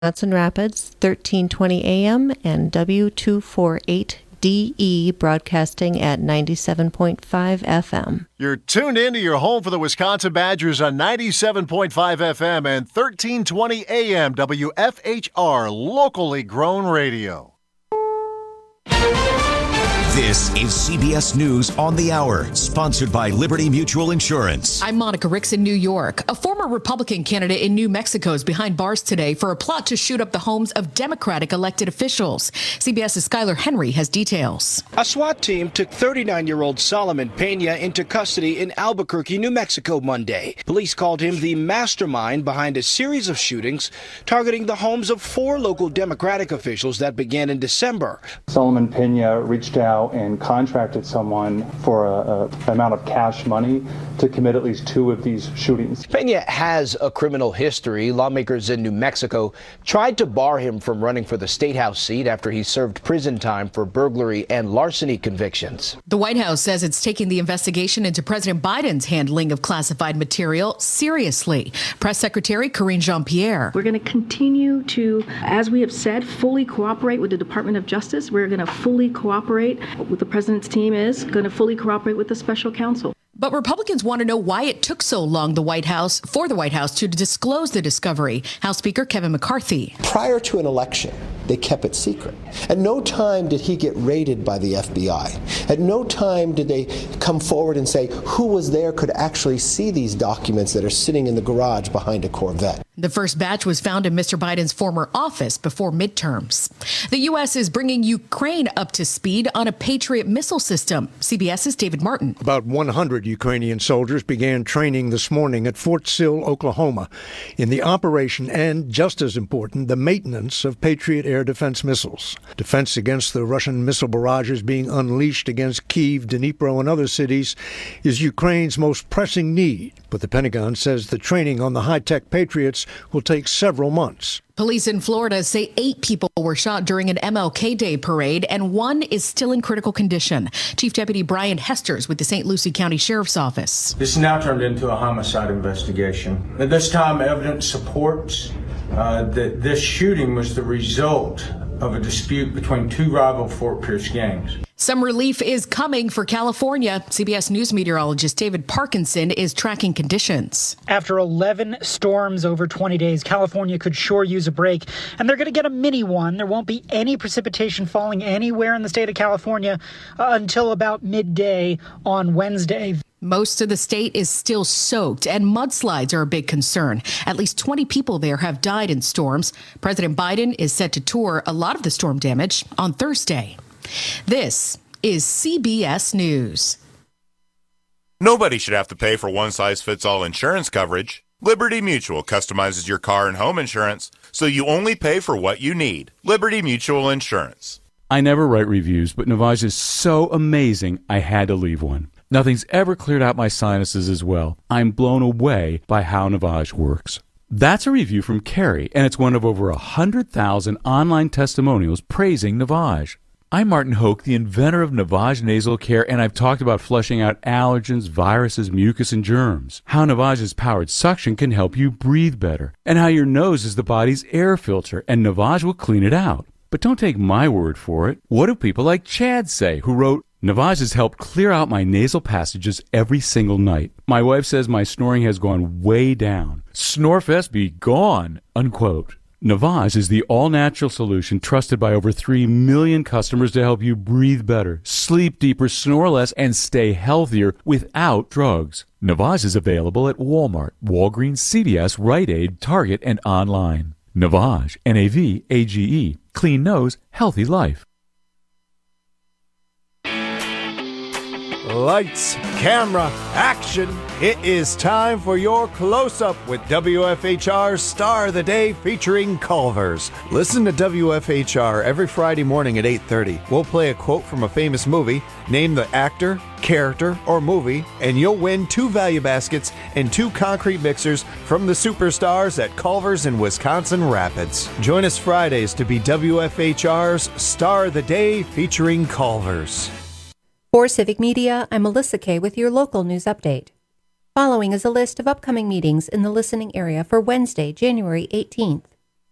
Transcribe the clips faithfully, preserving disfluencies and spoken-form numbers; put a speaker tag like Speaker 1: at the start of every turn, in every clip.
Speaker 1: Wisconsin Rapids, thirteen twenty A M, and W two forty-eight D E broadcasting at ninety-seven point five F M.
Speaker 2: You're tuned in to your home for the Wisconsin Badgers on ninety-seven point five F M and thirteen twenty A M W F H R, locally grown radio.
Speaker 3: This is C B S News on the Hour, sponsored by Liberty Mutual Insurance.
Speaker 4: I'm Monica Ricks in New York. A former Republican candidate in New Mexico is behind bars today for a plot to shoot up the homes of Democratic elected officials. CBS's Skylar Henry has details.
Speaker 5: A SWAT team took thirty-nine-year-old Solomon Pena into custody in Albuquerque, New Mexico Monday. Police called him the mastermind behind a series of shootings targeting the homes of four local Democratic officials that began in December.
Speaker 6: Solomon Pena reached out and contracted someone for a, a amount of cash money to commit at least two of these shootings.
Speaker 5: Pena has a criminal history. Lawmakers in New Mexico tried to bar him from running for the state house seat after he served prison time for burglary and larceny convictions.
Speaker 4: The White House says it's taking the investigation into President Biden's handling of classified material seriously. Press Secretary Karine Jean-Pierre.
Speaker 7: We're going to continue to, as we have said, fully cooperate with the Department of Justice. We're going to fully cooperate with the president's team is going to fully cooperate with the special counsel.
Speaker 4: But Republicans want to know why it took so long the White House for the White House to disclose the discovery. House Speaker Kevin McCarthy.
Speaker 8: Prior to an election, they kept it secret. At no time did he get raided by the F B I. At no time did they come forward and say who was there could actually see these documents that are sitting in the garage behind a Corvette.
Speaker 4: The first batch was found in Mister Biden's former office before midterms. The U S is bringing Ukraine up to speed on a Patriot missile system. CBS's David Martin.
Speaker 9: About one hundred Ukrainian soldiers began training this morning at Fort Sill, Oklahoma, in the operation and, just as important, the maintenance of Patriot air defense missiles. Defense against the Russian missile barrages being unleashed against Kyiv, Dnipro, and other cities is Ukraine's most pressing need. But the Pentagon says the training on the high-tech Patriots will take several months.
Speaker 4: Police in Florida say eight people were shot during an M L K Day parade, and one is still in critical condition. Chief Deputy Brian Hesters with the Saint Lucie County Sheriff's Office.
Speaker 10: This is now turned into a homicide investigation. At this time, evidence supports uh, that this shooting was the result of a dispute between two rival Fort Pierce gangs.
Speaker 4: Some relief is coming for California. C B S News meteorologist David Parkinson is tracking conditions.
Speaker 11: After eleven storms over twenty days, California could sure use a break, and they're going to get a mini one. There won't be any precipitation falling anywhere in the state of California uh, until about midday on Wednesday.
Speaker 4: Most of the state is still soaked, and mudslides are a big concern. At least twenty people there have died in storms. President Biden is set to tour a lot of the storm damage on Thursday. This is C B S News.
Speaker 12: Nobody should have to pay for one-size-fits-all insurance coverage. Liberty Mutual customizes your car and home insurance, so you only pay for what you need. Liberty Mutual Insurance.
Speaker 13: I never write reviews, but Navage is so amazing, I had to leave one. Nothing's ever cleared out my sinuses as well. I'm blown away by how Navage works. That's a review from Carrie, and it's one of over one hundred thousand online testimonials praising Navage. I'm Martin Hoke, the inventor of Navage Nasal Care, and I've talked about flushing out allergens, viruses, mucus, and germs. How Navage's powered suction can help you breathe better, and how your nose is the body's air filter, and Navage will clean it out. But don't take my word for it. What do people like Chad say, who wrote, Navage has helped clear out my nasal passages every single night. My wife says my snoring has gone way down. Snorefest be gone, unquote. Navage is the all-natural solution trusted by over three million customers to help you breathe better, sleep deeper, snore less, and stay healthier without drugs. Navage is available at Walmart, Walgreens, C V S, Rite Aid, Target, and online. Navage, N A V A G E. Clean nose, healthy life.
Speaker 2: Lights, camera, action. It is time for your close-up with W F H R's Star of the Day featuring Culver's. Listen to W F H R every Friday morning at eight thirty. We'll play a quote from a famous movie, name the actor, character, or movie, and you'll win two value baskets and two concrete mixers from the superstars at Culver's in Wisconsin Rapids. Join us Fridays to be W F H R's Star of the Day featuring Culver's.
Speaker 1: For Civic Media, I'm Melissa Kay with your local news update. Following is a list of upcoming meetings in the listening area for Wednesday, January eighteenth.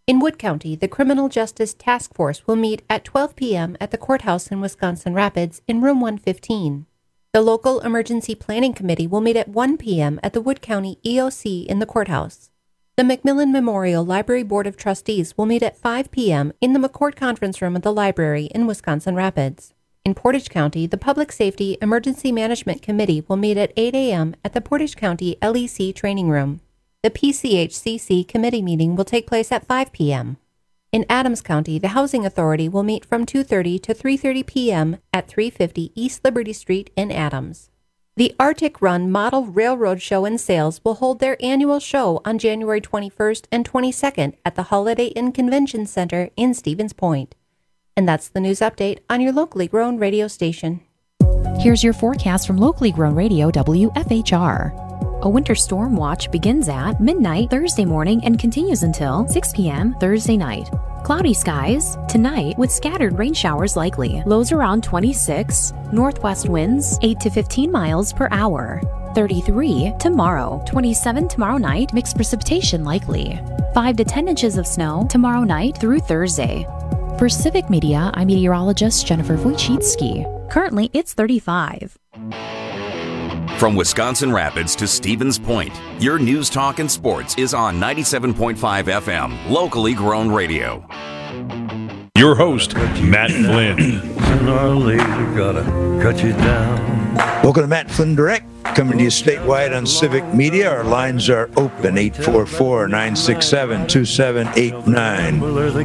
Speaker 14: In Wood County, the Criminal Justice Task Force will meet at twelve p.m. at the courthouse in Wisconsin Rapids in room one fifteen. The local Emergency Planning Committee will meet at one p.m. at the Wood County E O C in the courthouse. The Macmillan Memorial Library Board of Trustees will meet at five p.m. in the McCourt Conference Room of the library in Wisconsin Rapids. In Portage County, the Public Safety Emergency Management Committee will meet at eight a.m. at the Portage County L E C Training Room. The P C H C C committee meeting will take place at five p.m. In Adams County, the Housing Authority will meet from two thirty to three thirty p.m. at three fifty East Liberty Street in Adams. The Arctic Run Model Railroad Show and Sales will hold their annual show on January twenty-first and twenty-second at the Holiday Inn Convention Center in Stevens Point. And that's the news update on your locally grown radio station.
Speaker 15: Here's your forecast from locally grown radio W F H R. A winter storm watch begins at midnight Thursday morning and continues until six p.m. Thursday night. Cloudy skies tonight with scattered rain showers likely. Lows around twenty-six. Northwest winds eight to fifteen miles per hour. thirty-three tomorrow. twenty-seven tomorrow night. Mixed precipitation likely. five to ten inches of snow tomorrow night through Thursday. For Civic Media, I'm meteorologist Jennifer Wojcicki. Currently, it's thirty-five.
Speaker 16: From Wisconsin Rapids to Stevens Point, your news, talk, and sports is on ninety-seven point five F M, locally grown radio.
Speaker 17: Your host, Matt Flynn. Sooner or later, gotta cut you down.
Speaker 18: Welcome to Matt Flynn Direct, coming to you statewide on Civic Media. Our lines are open, eight four four, nine six seven, two seven eight nine.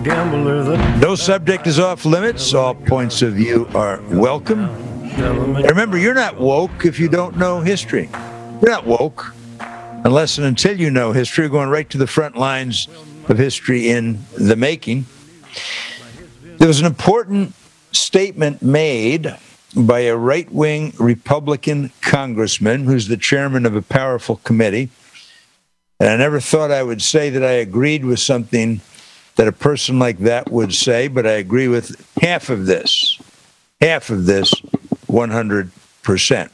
Speaker 18: No subject is off limits. All points of view are welcome. Remember, you're not woke if you don't know history. You're not woke unless and until you know history. We're going right to the front lines of history in the making. There was an important statement made by a right-wing Republican congressman who's the chairman of a powerful committee. And I never thought I would say that I agreed with something that a person like that would say, but I agree with half of this. Half of this. one hundred percent.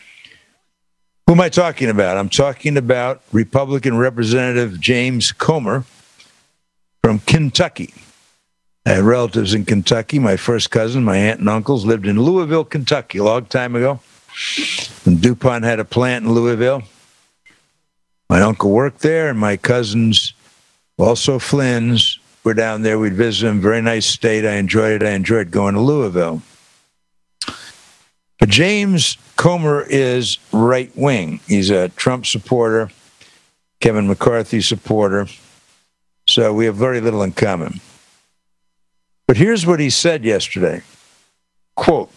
Speaker 18: Who am I talking about? I'm talking about Republican Representative James Comer from Kentucky. I had relatives in Kentucky. My first cousin, my aunt and uncles lived in Louisville, Kentucky a long time ago. And DuPont had a plant in Louisville. My uncle worked there, and my cousins, also Flynn's, were down there. We'd visit them. Very nice state. I enjoyed it. I enjoyed going to Louisville. But James Comer is right-wing. He's a Trump supporter, Kevin McCarthy supporter. So we have very little in common. But here's what he said yesterday. Quote,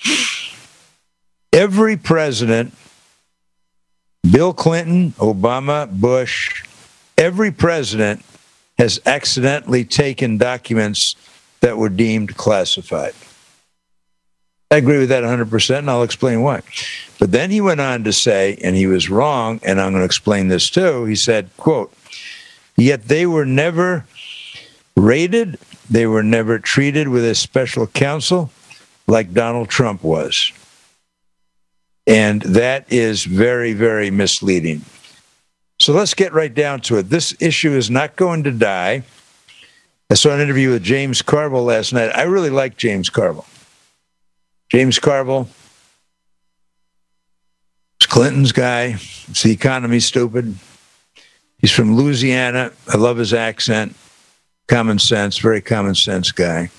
Speaker 18: every president, Bill Clinton, Obama, Bush, every president has accidentally taken documents that were deemed classified. I agree with that one hundred percent, and I'll explain why. But then he went on to say, and he was wrong, and I'm going to explain this too, he said, quote, yet they were never raided, they were never treated with a special counsel like Donald Trump was. And that is very, very misleading. So let's get right down to it. This issue is not going to die. I saw an interview with James Carville last night. I really like James Carville. James Carville is Clinton's guy. It's the economy stupid. He's from Louisiana. I love his accent. Common sense, very common sense guy.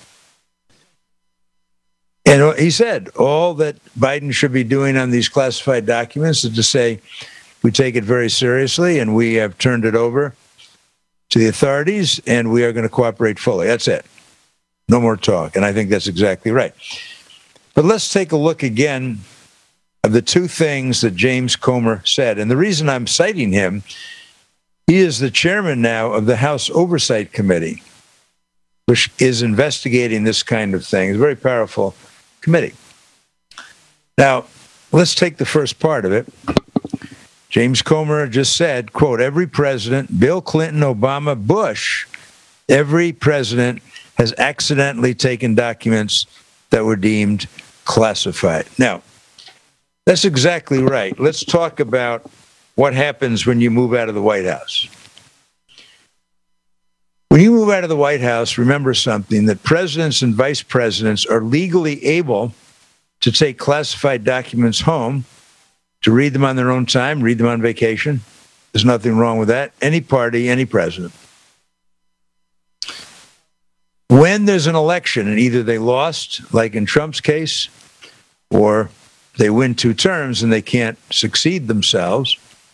Speaker 18: And he said all that Biden should be doing on these classified documents is to say, we take it very seriously and we have turned it over to the authorities and we are going to cooperate fully. That's it. No more talk. And I think that's exactly right. But let's take a look again of the two things that James Comer said. And the reason I'm citing him, he is the chairman now of the House Oversight Committee, which is investigating this kind of thing. It's a very powerful committee. Now, let's take the first part of it. James Comer just said, quote, every president, Bill Clinton, Obama, Bush, every president has accidentally taken documents that were deemed classified. Now, that's exactly right. Let's talk about what happens when you move out of the White House. When you move out of the White House, remember something, that presidents and vice presidents are legally able to take classified documents home, to read them on their own time, read them on vacation. There's nothing wrong with that. Any party, any president. When there's an election and either they lost, like in Trump's case, or they win two terms and they can't succeed themselves,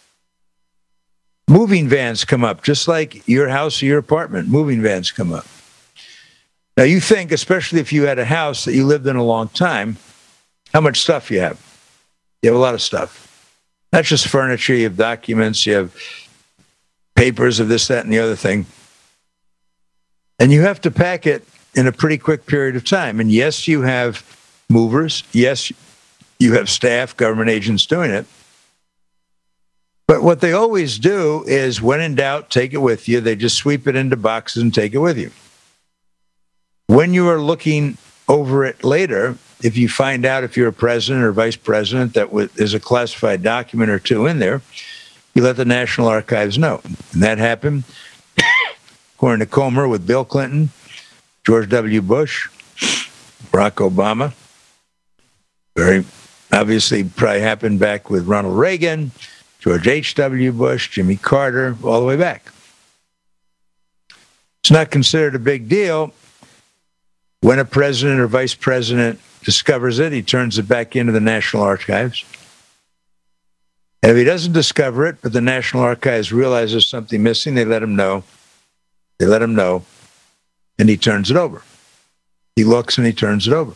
Speaker 18: moving vans come up, just like your house or your apartment. Moving vans come up. Now, you think, especially if you had a house that you lived in a long time, how much stuff you have. You have a lot of stuff. Not just furniture, you have documents, you have papers of this, that, and the other thing. And you have to pack it in a pretty quick period of time. And yes, you have movers. Yes, you have staff, government agents doing it. But what they always do is, when in doubt, take it with you. They just sweep it into boxes and take it with you. When you are looking over it later, if you find out, if you're a president or vice president, that there's a classified document or two in there, you let the National Archives know. And that happened, according to Comer, with Bill Clinton, George W. Bush, Barack Obama. Very obviously probably happened back with Ronald Reagan, George H W. Bush, Jimmy Carter, all the way back. It's not considered a big deal. When a president or vice president discovers it, he turns it back into the National Archives. And if he doesn't discover it, but the National Archives realize there's something missing, they let him know. They let him know, and he turns it over. He looks and he turns it over.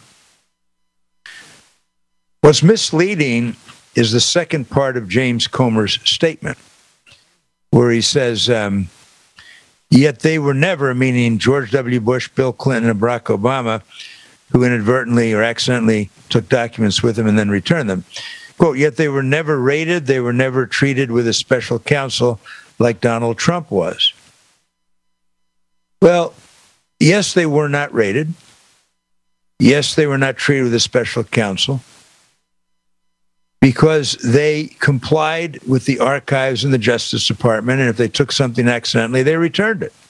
Speaker 18: What's misleading is the second part of James Comer's statement, where he says, um, yet they were never, meaning George W. Bush, Bill Clinton, and Barack Obama, who inadvertently or accidentally took documents with them and then returned them. Quote, yet they were never raided, they were never treated with a special counsel like Donald Trump was. Well, yes, they were not raided. Yes, they were not treated with a special counsel because they complied with the archives and the Justice Department, and if they took something accidentally, they returned it.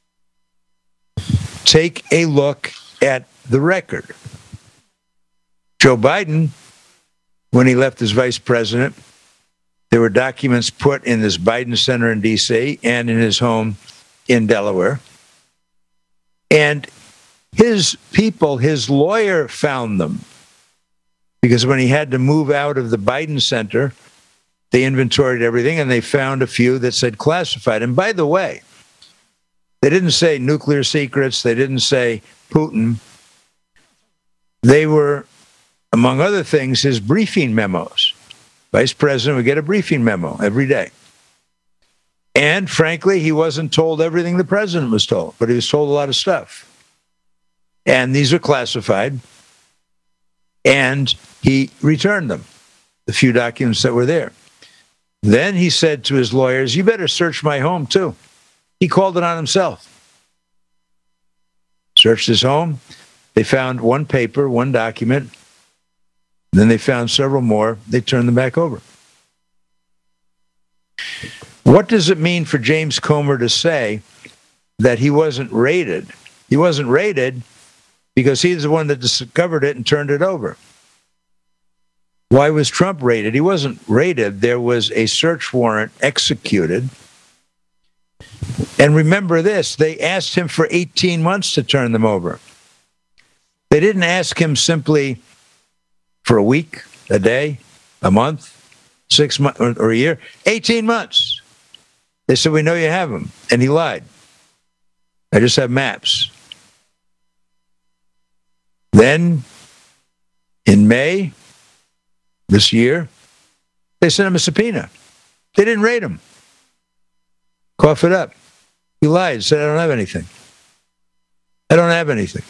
Speaker 18: Take a look at the record. Joe Biden, when he left as vice president, there were documents put in this Biden Center in D C and in his home in Delaware. And his people, his lawyer, found them. Because when he had to move out of the Biden Center, they inventoried everything and they found a few that said classified. And by the way, they didn't say nuclear secrets. They didn't say Putin. They were, among other things, his briefing memos. Vice president would get a briefing memo every day. And frankly, he wasn't told everything the president was told, but he was told a lot of stuff. And these are classified. And he returned them, the few documents that were there. Then he said to his lawyers, you better search my home too. He called it on himself. Searched his home. They found one paper, one document. Then they found several more. They turned them back over. What does it mean for James Comer to say that he wasn't raided? He wasn't raided because he's the one that discovered it and turned it over. Why was Trump raided? He wasn't raided. There was a search warrant executed. And remember this, they asked him for eighteen months to turn them over. They didn't ask him simply for a week, a day, a month, six months, or, or a year. eighteen months. They said, we know you have them. And he lied. I just have maps. Then, in May this year, they sent him a subpoena. They didn't raid him. Cough it up. He lied, said, I don't have anything. I don't have anything.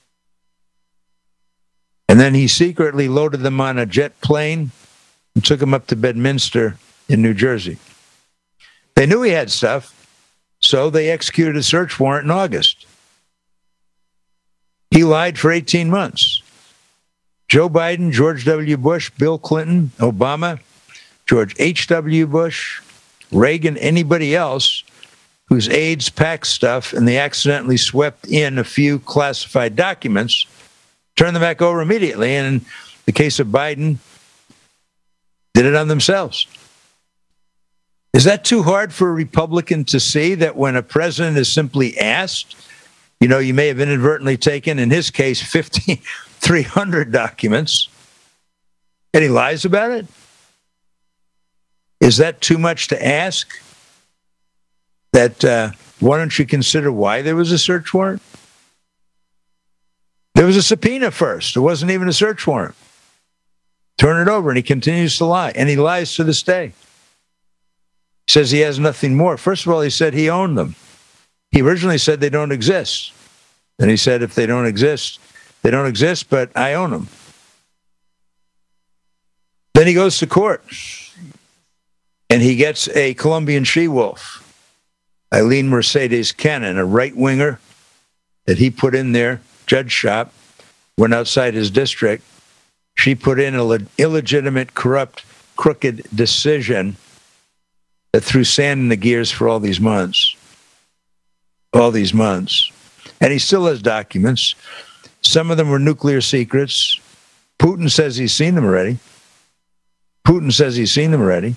Speaker 18: And then he secretly loaded them on a jet plane and took them up to Bedminster in New Jersey. They knew he had stuff, so they executed a search warrant in August. He lied for eighteen months. Joe Biden, George W. Bush, Bill Clinton, Obama, George H W. Bush, Reagan, anybody else whose aides packed stuff and they accidentally swept in a few classified documents, turned them back over immediately. And in the case of Biden, did it on themselves. Is that too hard for a Republican to see, that when a president is simply asked, you know, you may have inadvertently taken, in his case, fifty-three hundred documents, and he lies about it? Is that too much to ask? That uh, why don't you consider why there was a search warrant? There was a subpoena first. It wasn't even a search warrant. Turn it over, and he continues to lie, and he lies to this day. He says he has nothing more. First of all, he said he owned them. He originally said they don't exist. And he said if they don't exist, they don't exist, but I own them. Then he goes to court, and he gets a Colombian she-wolf, Eileen Mercedes Cannon, a right-winger that he put in there, Judge Shop, went outside his district. She put in an illegitimate, corrupt, crooked decision that threw sand in the gears for all these months. All these months. And he still has documents. Some of them were nuclear secrets. Putin says he's seen them already. Putin says he's seen them already.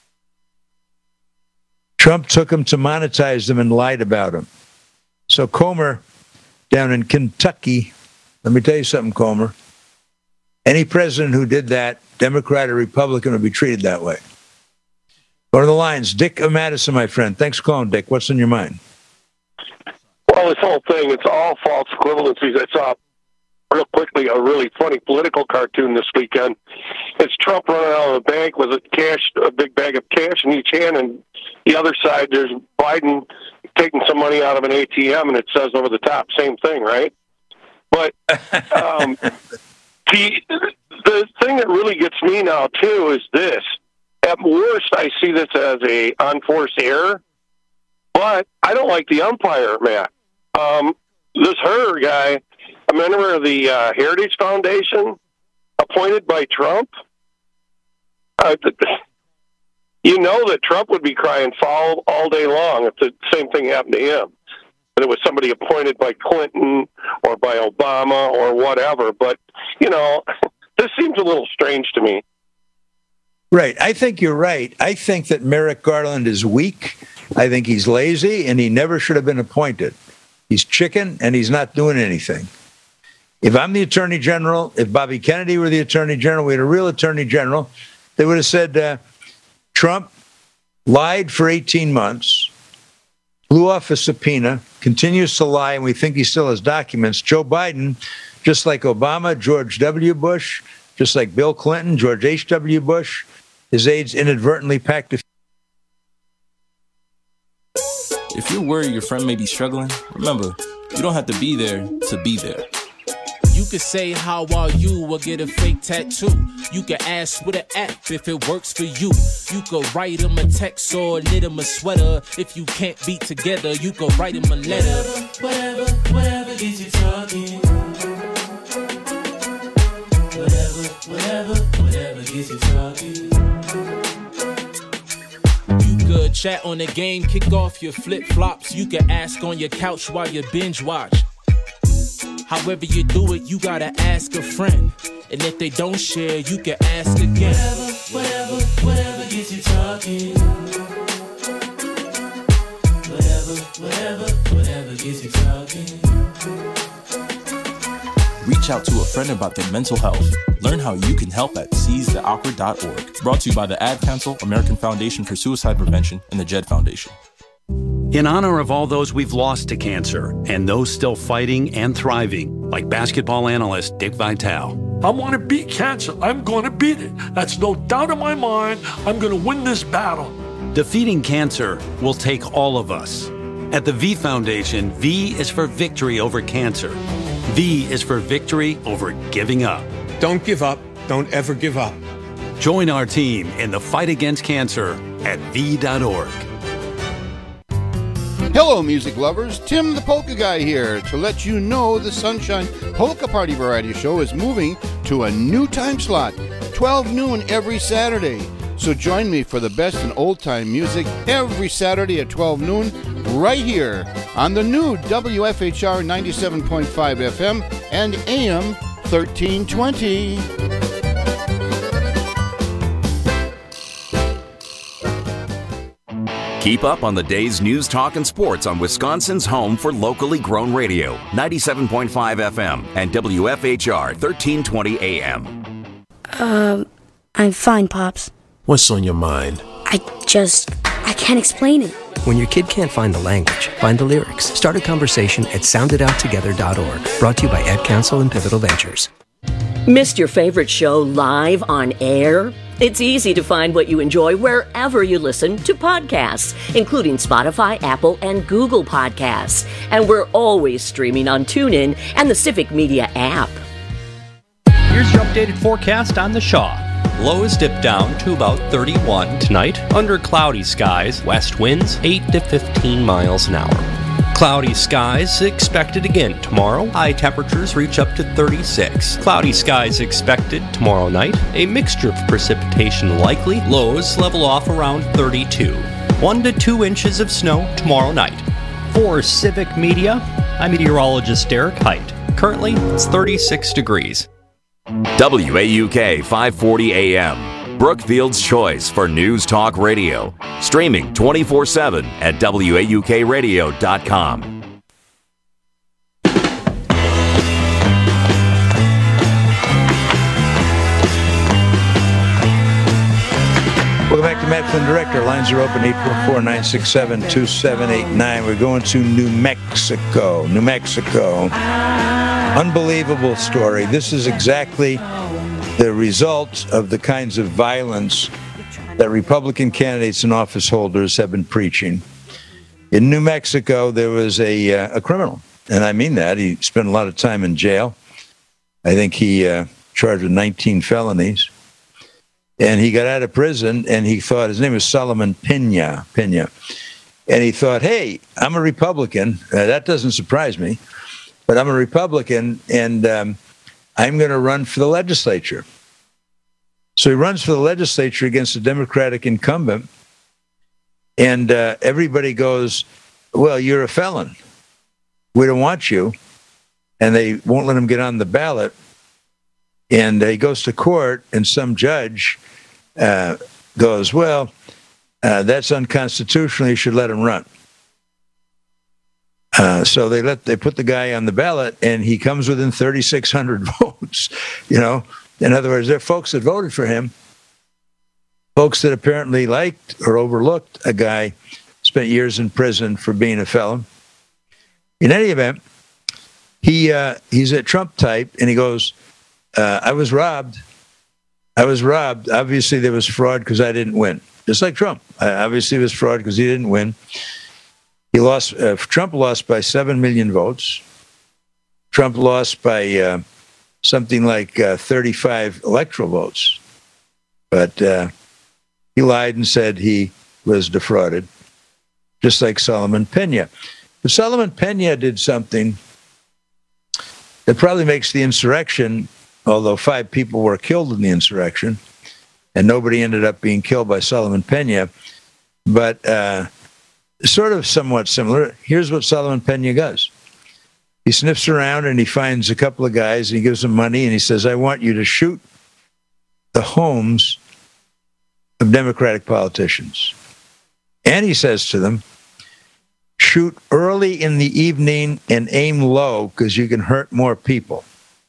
Speaker 18: Trump took them to monetize them and lied about them. So Comer, down in Kentucky, let me tell you something, Comer. Any president who did that, Democrat or Republican, would be treated that way. Go to the lines. Dick of Madison, my friend. Thanks for calling, Dick. What's in your mind?
Speaker 19: Well, this whole thing, it's all false equivalencies. I saw, real quickly, a really funny political cartoon this weekend. It's Trump running out of the bank with a cash, a big bag of cash in each hand, and the other side, there's Biden taking some money out of an A T M, and it says over the top, same thing, right? But um, the, the thing that really gets me now, too, is this. At worst, I see this as a unforced error, but I don't like the umpire, Matt. Um, this Herr guy, a member of the uh, Heritage Foundation, appointed by Trump, uh, you know that Trump would be crying foul all day long if the same thing happened to him. That it was somebody appointed by Clinton or by Obama or whatever. But, you know, this seems a little strange to me.
Speaker 18: Right. I think you're right. I think that Merrick Garland is weak. I think he's lazy, and he never should have been appointed. He's chicken, and he's not doing anything. If I'm the Attorney General, if Bobby Kennedy were the Attorney General, we had a real Attorney General, they would have said, uh, Trump lied for eighteen months, blew off a subpoena, continues to lie, and we think he still has documents. Joe Biden, just like Obama, George W. Bush, just like Bill Clinton, George H W. Bush, his aides inadvertently packed a...
Speaker 20: If you're worried your friend may be struggling, remember, you don't have to be there to be there.
Speaker 21: You could say, how are you, or get a fake tattoo. You could ask with an app if it works for you. You could write him a text or knit him a sweater. If you can't be together, you could write him a letter.
Speaker 22: Whatever, whatever, whatever gets you talking. Whatever, whatever, whatever gets you talking.
Speaker 21: You could chat on the game, kick off your flip-flops. You could ask on your couch while you binge watch. However you do it, you gotta ask a friend. And if they don't share, you can ask again.
Speaker 22: Whatever, whatever, whatever gets you talking. Whatever, whatever, whatever gets you talking.
Speaker 20: Reach out to a friend about their mental health. Learn how you can help at seize the awkward dot org. Brought to you by the Ad Council, American Foundation for Suicide Prevention, and the Jed Foundation.
Speaker 23: In honor of all those we've lost to cancer and those still fighting and thriving, like basketball analyst Dick Vitale.
Speaker 24: I want to beat cancer. I'm going to beat it. That's no doubt in my mind. I'm going to win this battle.
Speaker 23: Defeating cancer will take all of us. At the V Foundation, V is for victory over cancer. V is for victory over giving up.
Speaker 25: Don't give up. Don't ever give up.
Speaker 23: Join our team in the fight against cancer at V dot org.
Speaker 26: Hello, music lovers. Tim the Polka Guy here to let you know the Sunshine Polka Party Variety Show is moving to a new time slot, twelve noon every Saturday. So join me for the best in old-time music every Saturday at twelve noon right here on the new W F H R ninety-seven point five F M and A M thirteen twenty.
Speaker 16: Keep up on the day's news, talk, and sports on Wisconsin's home for locally grown radio, ninety-seven point five F M and W F H R thirteen twenty A M.
Speaker 3: Um, I'm fine, Pops.
Speaker 5: What's on your mind?
Speaker 3: I just, I can't explain it.
Speaker 6: When your kid can't find the language, find the lyrics. Start a conversation at sound it out together dot org. Brought to you by Ad Council and Pivotal Ventures.
Speaker 7: Missed your favorite show live on air? It's easy to find what you enjoy wherever you listen to podcasts, including Spotify, Apple, and Google Podcasts. And we're always streaming on TuneIn and the Civic Media app.
Speaker 8: Here's your updated forecast on the Shaw. Lows dip down to about thirty-one tonight. Under cloudy skies, west winds eight to fifteen miles an hour. Cloudy skies expected again tomorrow. High temperatures reach up to thirty-six. Cloudy skies expected tomorrow night. A mixture of precipitation likely. Lows level off around thirty-two. One to two inches of snow tomorrow night. For Civic Media, I'm meteorologist Derek Height. Currently, it's thirty-six degrees.
Speaker 16: W A U K five forty A M, Brookfield's choice for news talk radio. Streaming twenty-four seven at W A U K radio dot com.
Speaker 18: Welcome back to Matt Flynn, Director. Lines are open, eight four four, nine six seven, two seven eight nine. We're going to New Mexico. New Mexico. Unbelievable story. This is exactly the result of the kinds of violence that Republican candidates and office holders have been preaching. In New Mexico, there was a, uh, a criminal, and I mean that. He spent a lot of time in jail. I think he uh, charged with nineteen felonies. And he got out of prison, and he thought, his name was Solomon Pena, Pena. And he thought, hey, I'm a Republican. Uh, that doesn't surprise me. But I'm a Republican, and um, I'm going to run for the legislature. So he runs for the legislature against a Democratic incumbent, and uh, everybody goes, well, you're a felon. We don't want you. And they won't let him get on the ballot. And uh, he goes to court, and some judge uh, goes, well, uh, that's unconstitutional. You should let him run. Uh, so they let they put the guy on the ballot, and he comes within thirty-six hundred votes. You know, in other words, there are folks that voted for him, folks that apparently liked or overlooked a guy spent years in prison for being a felon. In any event, he uh, he's a Trump type, and he goes, uh, "I was robbed. I was robbed. Obviously, there was fraud because I didn't win. Just like Trump. Uh, obviously, it was fraud because he didn't win." He lost. Uh, Trump lost by seven million votes. Trump lost by uh, something like uh, thirty-five electoral votes. But uh, he lied and said he was defrauded, just like Solomon Pena. But Solomon Pena did something that probably makes the insurrection, although five people were killed in the insurrection, and nobody ended up being killed by Solomon Pena, but uh, sort of somewhat similar. Here's what Solomon Pena does. He sniffs around and he finds a couple of guys, and he gives them money, and he says, I want you to shoot the homes of Democratic politicians. And he says to them, shoot early in the evening and aim low because you can hurt more people.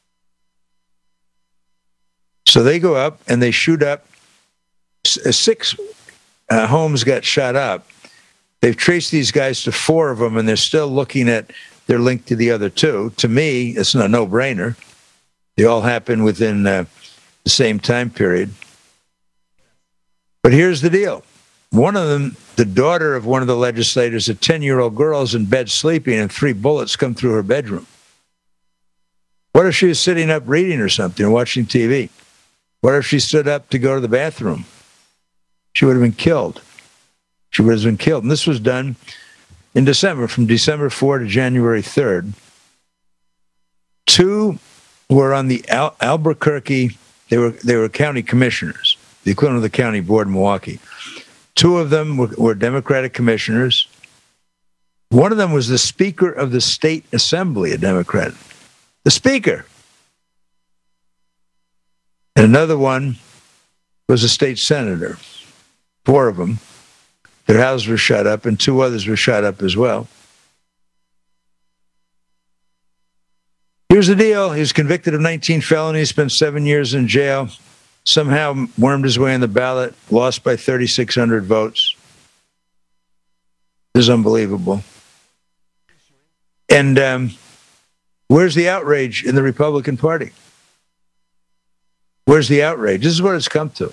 Speaker 18: So they go up and they shoot up. Six uh, homes got shot up. They've traced these guys to four of them, and they're still looking at their link to the other two. To me, it's a no-brainer. They all happen within uh, the same time period. But here's the deal. One of them, the daughter of one of the legislators, a ten-year-old girl, is in bed sleeping, and three bullets come through her bedroom. What if she was sitting up reading or something, or watching T V? What if she stood up to go to the bathroom? She would have been killed. She would have been killed. And this was done in December, from December fourth to January third. Two were on the Al- Albuquerque, they were they were county commissioners, the equivalent of the county board in Milwaukee. Two of them were, were Democratic commissioners. One of them was the Speaker of the State Assembly, a Democrat. The Speaker. And another one was a state senator. Four of them. Their houses were shut up, and two others were shut up as well. Here's the deal. He was convicted of nineteen felonies, spent seven years in jail, somehow wormed his way on the ballot, lost by thirty-six hundred votes. This is unbelievable. And um, where's the outrage in the Republican Party? Where's the outrage? This is what it's come to.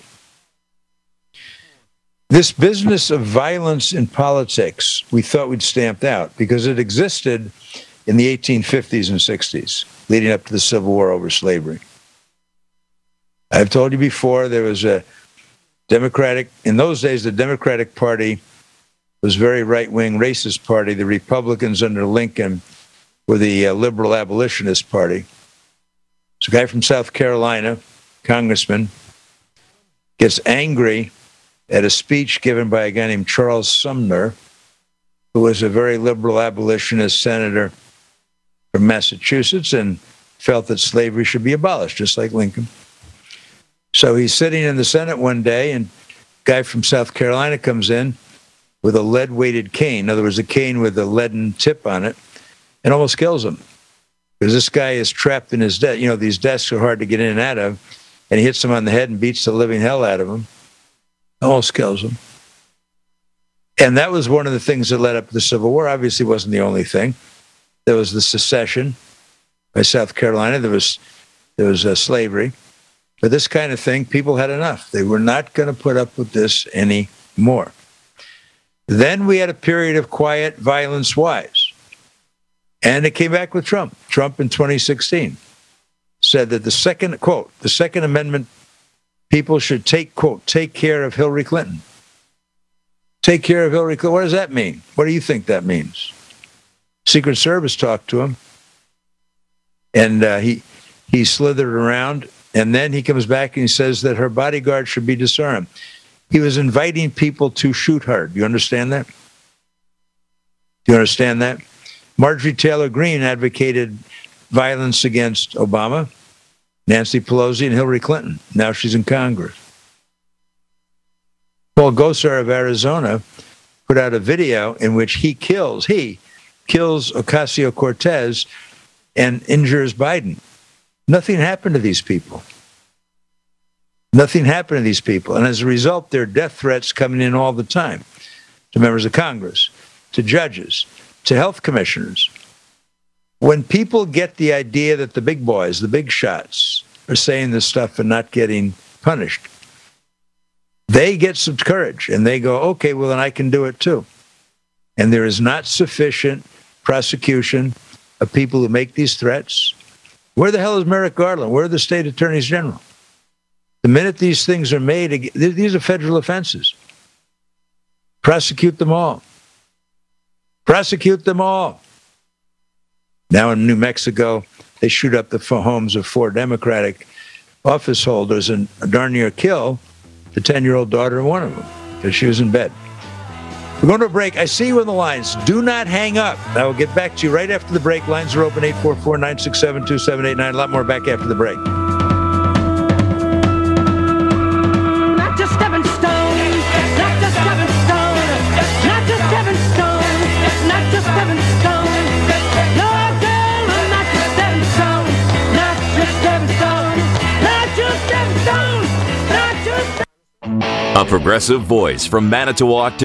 Speaker 18: This business of violence in politics, we thought we'd stamped out because it existed in the eighteen fifties and sixties, leading up to the Civil War over slavery. I've told you before, there was a Democratic, in those days, the Democratic Party was a very right-wing racist party. The Republicans under Lincoln were the uh, liberal abolitionist party. It's a guy from South Carolina, congressman, gets angry at a speech given by a guy named Charles Sumner, who was a very liberal abolitionist senator from Massachusetts and felt that slavery should be abolished, just like Lincoln. So he's sitting in the Senate one day, and a guy from South Carolina comes in with a lead-weighted cane. In other words, a cane with a leaden tip on it, and almost kills him. Because this guy is trapped in his desk. You know, these desks are hard to get in and out of, and he hits him on the head and beats the living hell out of him. Almost kills him. And that was one of the things that led up to the Civil War. Obviously, it wasn't the only thing. There was the secession by South Carolina. There was there was uh, slavery. But this kind of thing, people had enough. They were not going to put up with this anymore. Then we had a period of quiet violence-wise. And it came back with Trump. Trump in twenty sixteen said that the second, quote, the Second Amendment people should take, quote, take care of Hillary Clinton. Take care of Hillary Clinton. What does that mean? What do you think that means? Secret Service talked to him, and uh, he he slithered around, and then he comes back and he says that her bodyguard should be disarmed. He was inviting people to shoot her. Do you understand that? Do you understand that? Marjorie Taylor Greene advocated violence against Obama, Nancy Pelosi, and Hillary Clinton. Now she's in Congress. Paul Gosar of Arizona put out a video in which he kills, he kills Ocasio-Cortez and injures Biden. Nothing happened to these people. Nothing happened to these people. And as a result, there are death threats coming in all the time to members of Congress, to judges, to health commissioners. When people get the idea that the big boys, the big shots, are saying this stuff and not getting punished, they get some courage and they go, okay, well, then I can do it too. And there is not sufficient prosecution of people who make these threats. Where the hell is Merrick Garland? Where are the state attorneys general? The minute these things are made, these are federal offenses. Prosecute them all. Prosecute them all. Now in New Mexico, they shoot up the homes of four Democratic office holders and darn near kill the ten-year-old daughter of one of them because she was in bed. We're going to a break. I see you on the lines. Do not hang up. I will get back to you right after the break. Lines are open, eight four four, nine six seven, two seven eight nine. A lot more back after the break.
Speaker 4: Not just stepping stone, not just stepping stone, not just stepping stone, not just stepping stone. No, girl, I'm not just stepping stone, not just stepping stone, not just stepping stone, not just.
Speaker 16: A progressive voice from Manitowoc to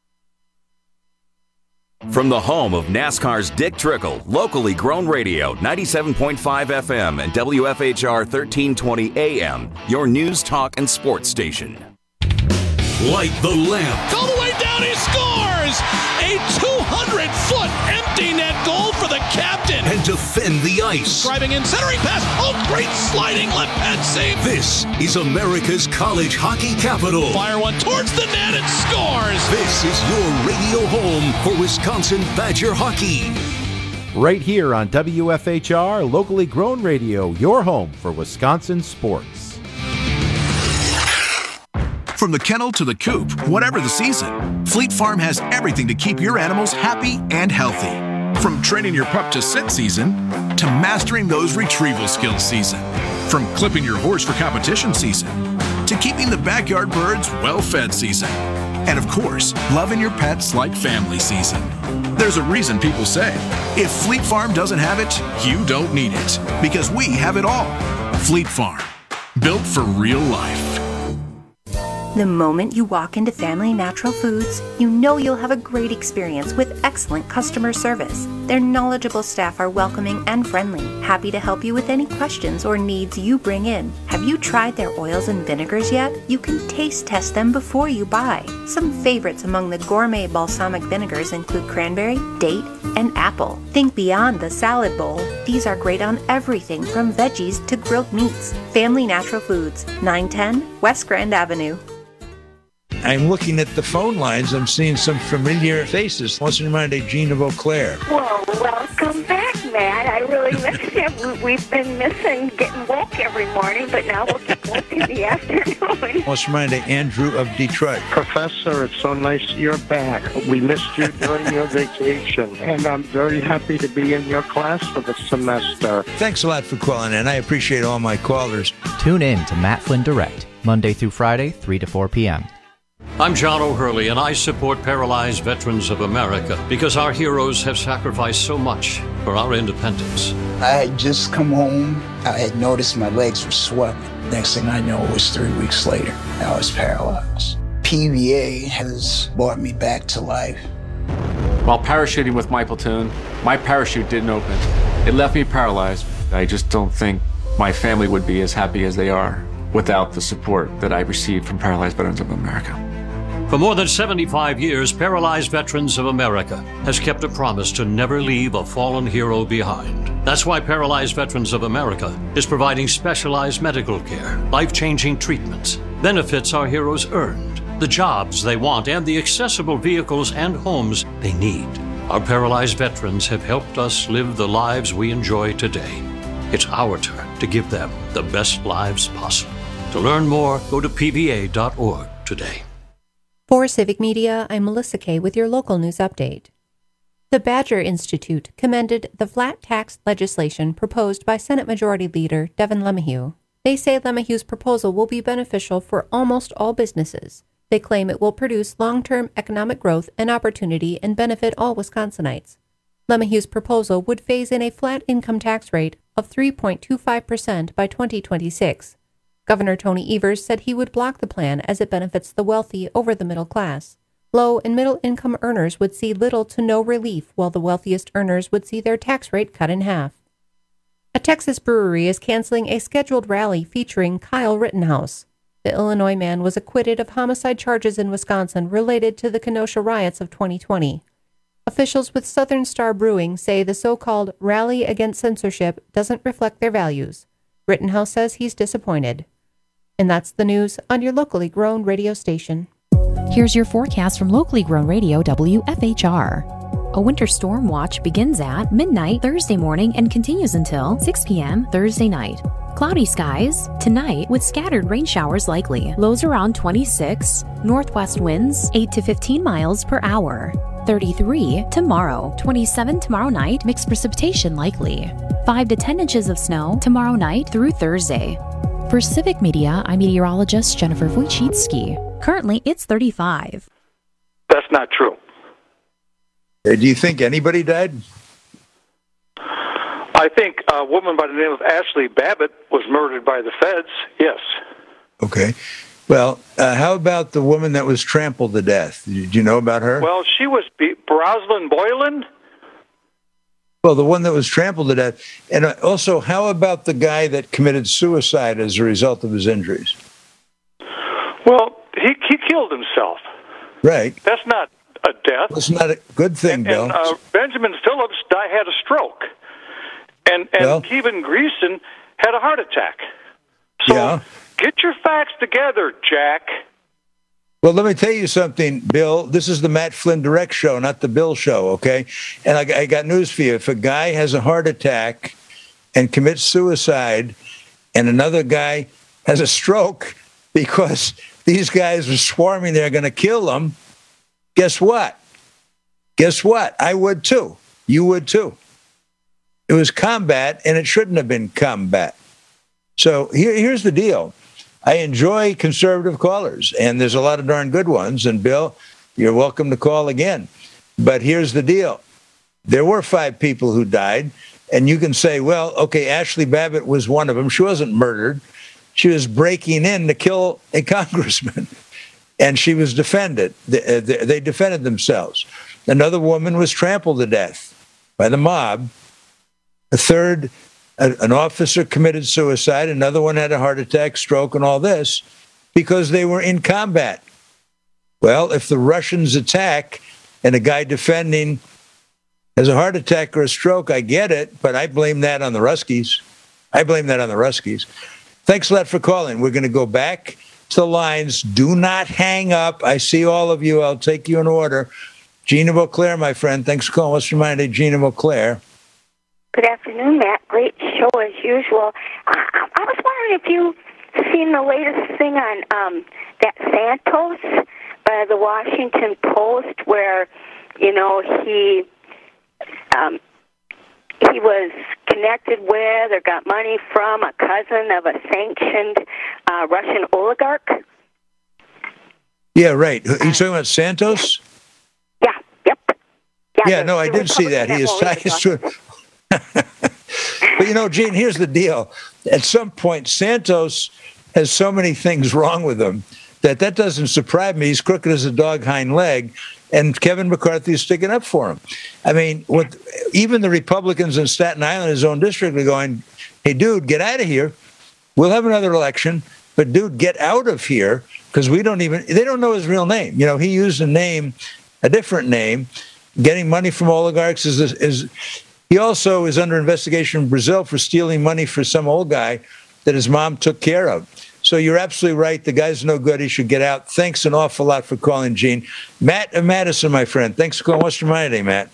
Speaker 16: from the home of NASCAR's Dick Trickle, locally grown radio, ninety-seven point five F M and W F H R thirteen twenty A M, your news, talk, and sports station.
Speaker 5: Light the lamp.
Speaker 9: All the way down, he scores! A two hundred foot empty net goal for the captain.
Speaker 5: And defend the ice.
Speaker 9: Driving in, centering pass. Oh, great sliding left pad save.
Speaker 5: This is America's college hockey capital.
Speaker 9: Fire one towards the net and scores.
Speaker 5: This is your radio home for Wisconsin Badger hockey.
Speaker 10: Right here on W F H R, locally grown radio, your home for Wisconsin sports.
Speaker 5: For
Speaker 1: From the kennel to the coop, whatever the season, Fleet Farm has everything to keep your animals happy and healthy. From training your pup to sit season, to mastering those retrieval skills season. From clipping your horse for competition season, to keeping the backyard birds well-fed season. And of course, loving your pets like family season. There's a reason people say, if Fleet Farm doesn't have it, you don't need it. Because we have it all. Fleet Farm, built for real life.
Speaker 2: The moment you walk into Family Natural Foods, you know you'll have a great experience with excellent customer service. Their knowledgeable staff are welcoming and friendly, happy to help you with any questions or needs you bring in. Have you tried their oils and vinegars yet? You can taste test them before you buy. Some favorites among the gourmet balsamic vinegars include cranberry, date, and apple. Think beyond the salad bowl. These are great on everything from veggies to grilled meats. Family Natural Foods, nine ten West Grand Avenue.
Speaker 18: I'm looking at the phone lines. I'm seeing some familiar faces. What's reminded Gene of Eau Claire?
Speaker 11: Well, welcome back, Matt. I really miss you. We've been missing getting woke every morning, but now we'll get woke in the afternoon.
Speaker 18: What's reminded Andrew of Detroit?
Speaker 12: Professor, it's so nice you're back. We missed you during your vacation, and I'm very happy to be in your class for the semester.
Speaker 18: Thanks a lot for calling in. I appreciate all my callers.
Speaker 13: Tune in to Matt Flynn Direct, Monday through Friday, three to four p.m.
Speaker 14: I'm John O'Hurley, and I support Paralyzed Veterans of America because our heroes have sacrificed so much for our independence.
Speaker 27: I had just come home. I had noticed my legs were swelling. Next thing I know, it was three weeks later. I was paralyzed. P V A has brought me back to life.
Speaker 28: While parachuting with my platoon, my parachute didn't open. It left me paralyzed. I just don't think my family would be as happy as they are without the support that I received from Paralyzed Veterans of America.
Speaker 14: For more than seventy-five years, Paralyzed Veterans of America has kept a promise to never leave a fallen hero behind. That's why Paralyzed Veterans of America is providing specialized medical care, life-changing treatments, benefits our heroes earned, the jobs they want, and the accessible vehicles and homes they need. Our paralyzed veterans have helped us live the lives we enjoy today. It's our turn to give them the best lives possible. To learn more, go to P V A dot org today.
Speaker 29: For Civic Media, I'm Melissa Kay with your local news update. The Badger Institute commended the flat tax legislation proposed by Senate Majority Leader Devin LeMahieu. They say LeMahieu's proposal will be beneficial for almost all businesses. They claim it will produce long-term economic growth and opportunity and benefit all Wisconsinites. LeMahieu's proposal would phase in a flat income tax rate of three point two five percent by twenty twenty-six. Governor Tony Evers said he would block the plan as it benefits the wealthy over the middle class. Low and middle income earners would see little to no relief, while the wealthiest earners would see their tax rate cut in half. A Texas brewery is canceling a scheduled rally featuring Kyle Rittenhouse. The Illinois man was acquitted of homicide charges in Wisconsin related to the Kenosha riots of twenty twenty. Officials with Southern Star Brewing say the so-called rally against censorship doesn't reflect their values. Rittenhouse says he's disappointed. And that's the news on your locally grown radio station.
Speaker 15: Here's your forecast from locally grown radio W F H R. A winter storm watch begins at midnight Thursday morning and continues until six p.m. Thursday night. Cloudy skies tonight with scattered rain showers likely. Lows around twenty-six. Northwest winds eight to fifteen miles per hour. thirty-three tomorrow. twenty-seven tomorrow night. Mixed precipitation likely. five to ten inches of snow tomorrow night through Thursday. For Civic Media, I'm meteorologist Jennifer Wojcicki. Currently, it's thirty-five.
Speaker 12: That's not true.
Speaker 18: Uh, do you think anybody died?
Speaker 12: I think a woman by the name of Ashley Babbitt was murdered by the feds, yes.
Speaker 18: Okay. Well, uh, how about the woman that was trampled to death? Did you know about her?
Speaker 12: Well, she was B- Rosalind Boylan.
Speaker 18: Well, the one that was trampled to death. And also, how about the guy that committed suicide as a result of his injuries?
Speaker 12: Well, he he killed himself.
Speaker 18: Right.
Speaker 12: That's not a death.
Speaker 18: That's not a good thing,
Speaker 12: and,
Speaker 18: Bill.
Speaker 12: And uh, Benjamin Phillips died, had a stroke. And, and
Speaker 18: well,
Speaker 12: Kevin Greason had a heart attack. So
Speaker 18: yeah.
Speaker 12: Get your facts together, Jack.
Speaker 18: Well, let me tell you something, Bill. This is the Matt Flynn Direct Show, not the Bill Show, okay? And I, I got news for you. If a guy has a heart attack and commits suicide and another guy has a stroke because these guys are swarming. They're going to kill them. Guess what? Guess what? I would too. You would too. It was combat, and it shouldn't have been combat. So here, here's the deal. I enjoy conservative callers, and there's a lot of darn good ones. And Bill, you're welcome to call again. But here's the deal. There were five people who died, and you can say, well, okay, Ashley Babbitt was one of them. She wasn't murdered. She was breaking in to kill a congressman, and she was defended. They defended themselves. Another woman was trampled to death by the mob. A third, an officer committed suicide. Another one had a heart attack, stroke, and all this because they were in combat. Well, if the Russians attack and a guy defending has a heart attack or a stroke, I get it, but I blame that on the Ruskies. I blame that on the Ruskies. Thanks a lot for calling. We're going to go back to the lines. Do not hang up. I see all of you. I'll take you in order. Gene of Eau Claire, my friend. Thanks for calling. What's your mind, Gene of Eau Claire?
Speaker 11: Good afternoon, Matt. Great show as usual. I, I was wondering if you've seen the latest thing on um, that Santos by the Washington Post, where, you know, he um, he was connected with or got money from a cousin of a sanctioned uh, Russian oligarch.
Speaker 18: Yeah, right. Are you talking about Santos?
Speaker 11: Yeah, yep. Yeah,
Speaker 18: yeah no, I did see that. He is tied to... But, you know, Gene, here's the deal. At some point, Santos has so many things wrong with him that that doesn't surprise me. He's crooked as a dog hind leg, and Kevin McCarthy is sticking up for him. I mean, what, even the Republicans in Staten Island, his own district, are going, hey, dude, get out of here. We'll have another election, but, dude, get out of here, because we don't even, they don't know his real name. You know, he used a name, a different name. Getting money from oligarchs is, is he also is under investigation in Brazil for stealing money for some old guy that his mom took care of. So you're absolutely right. The guy's no good. He should get out. Thanks an awful lot for calling, Gene. Matt and Madison, my friend. Thanks for calling. What's your mind today, Matt?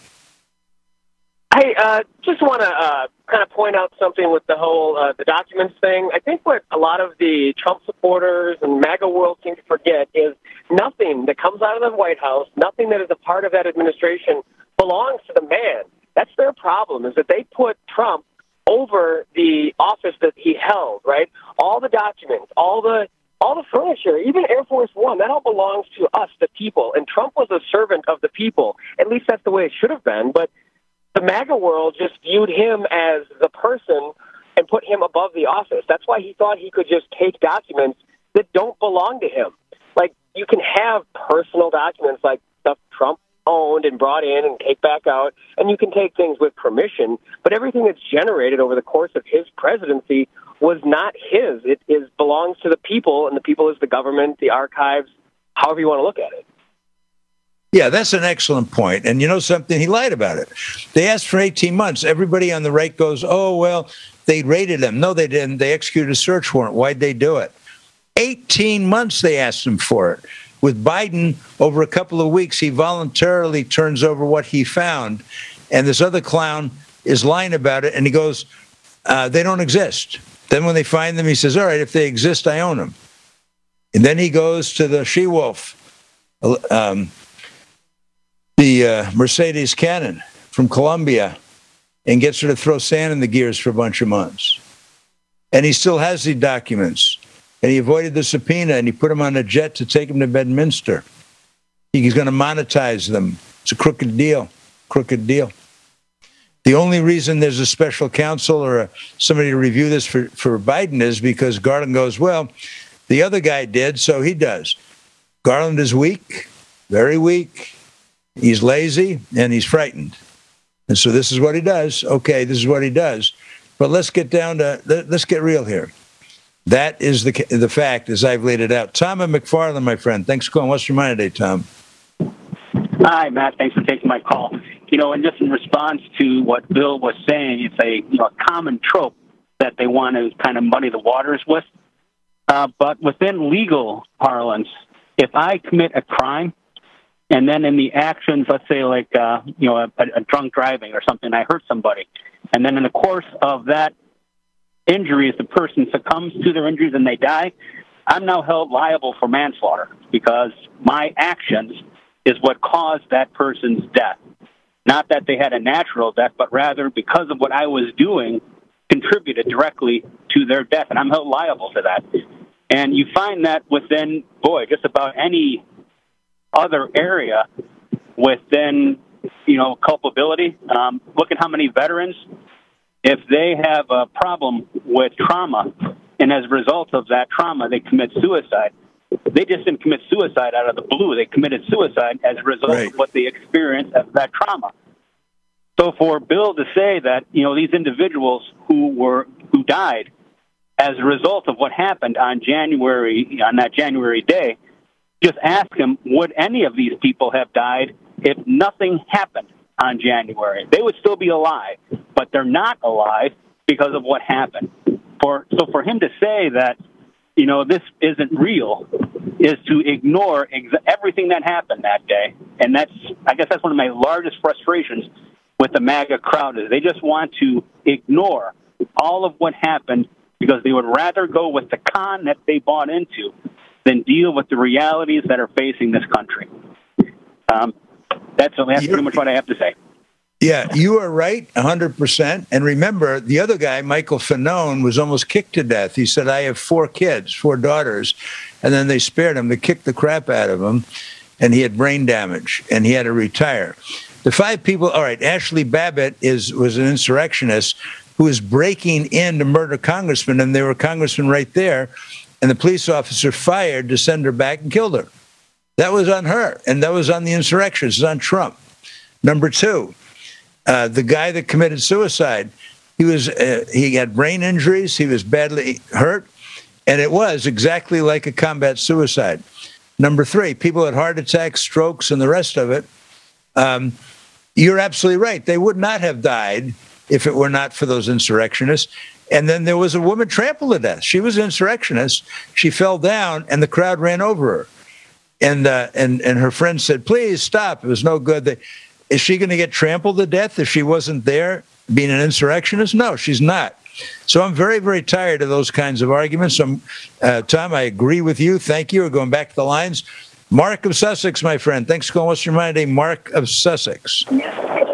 Speaker 17: Hey, uh, just want to uh, kind of point out something with the whole uh, the documents thing. I think what a lot of the Trump supporters and MAGA world seem to forget is nothing that comes out of the White House, nothing that is a part of that administration belongs to the man. That's their problem, is that they put Trump over the office that he held, right? All the documents, all the all the furniture, even Air Force One, that all belongs to us, the people. And Trump was a servant of the people. At least that's the way it should have been. But the MAGA world just viewed him as the person and put him above the office. That's why he thought he could just take documents that don't belong to him. Like, you can have personal documents like stuff Trump owned and brought in and take back out, and you can take things with permission, but everything that's generated over the course of his presidency was not his. It is belongs to the people, and the people is the government, the archives, however you want to look at it.
Speaker 18: Yeah, that's an excellent point. And you know something? He lied about it. They asked for eighteen months. Everybody on the right goes, oh, well, they raided him. No, they didn't. They executed a search warrant. Why'd they do it? eighteen months they asked him for it. With Biden, over a couple of weeks, he voluntarily turns over what he found. And this other clown is lying about it. And he goes, uh, they don't exist. Then when they find them, he says, all right, if they exist, I own them. And then he goes to the She-Wolf, um, the uh, Mercedes Cannon from Colombia, and gets her to throw sand in the gears for a bunch of months. And he still has the documents. And he avoided the subpoena, and he put them on a jet to take them to Bedminster. He's going to monetize them. It's a crooked deal, crooked deal. The only reason there's a special counsel or a, somebody to review this for, for Biden is because Garland goes, well, the other guy did, so he does. Garland is weak, very weak. He's lazy, and he's frightened. And so this is what he does. Okay, this is what he does. But let's get down to, let's get real here. That is the the fact, as I've laid it out. Tom and McFarland, my friend. Thanks for calling. What's your mind today, Tom?
Speaker 19: Hi, Matt. Thanks for taking my call. You know, and just in response to what Bill was saying, it's a, you know, a common trope that they want to kind of muddy the waters with. Uh, but within legal parlance, if I commit a crime, and then in the actions, let's say like, uh, you know, a, a drunk driving or something, I hurt somebody, and then in the course of that injury, if the person succumbs to their injuries and they die, I'm now held liable for manslaughter because my actions is what caused that person's death. Not that they had a natural death, but rather because of what I was doing contributed directly to their death, and I'm held liable for that. And you find that within, boy, just about any other area within, you know, culpability. Um, look at how many veterans, if they have a problem with trauma, and as a result of that trauma, they commit suicide, they just didn't commit suicide out of the blue. They committed suicide as a result right. of what they experienced as that trauma. So for Bill to say that, you know, these individuals who were who died as a result of what happened on January on that January day, just ask him, would any of these people have died if nothing happened on January? They would still be alive, but they're not alive because of what happened. For so for him to say that, you know, this isn't real is to ignore ex- everything that happened that day. And that's, I guess that's one of my largest frustrations with the MAGA crowd is they just want to ignore all of what happened because they would rather go with the con that they bought into than deal with the realities that are facing this country. Um, that's, that's pretty much what I have to say.
Speaker 18: Yeah, you are right, one hundred percent. And remember, the other guy, Michael Fanone, was almost kicked to death. He said, I have four kids, four daughters. And then they spared him. They kicked the crap out of him. And he had brain damage. And he had to retire. The five people, all right, Ashley Babbitt is was an insurrectionist who was breaking in to murder congressmen. And there were congressmen right there. And the police officer fired to send her back and killed her. That was on her. And that was on the insurrectionists. It was on Trump. Number two. Uh, the guy that committed suicide, he was uh, he had brain injuries, he was badly hurt, and it was exactly like a combat suicide. Number three, people had heart attacks, strokes, and the rest of it. Um, you're absolutely right. They would not have died if it were not for those insurrectionists. And then there was a woman trampled to death. She was an insurrectionist. She fell down, and the crowd ran over her. And uh, and and her friend said, please stop. It was no good. They, Is she going to get trampled to death if she wasn't there being an insurrectionist? No, she's not. So I'm very, very tired of those kinds of arguments. So, uh, Tom, I agree with you. Thank you. We're going back to the lines. Mark of Sussex, my friend. Thanks for calling. What's your mind today? Mark of Sussex.
Speaker 3: Yeah,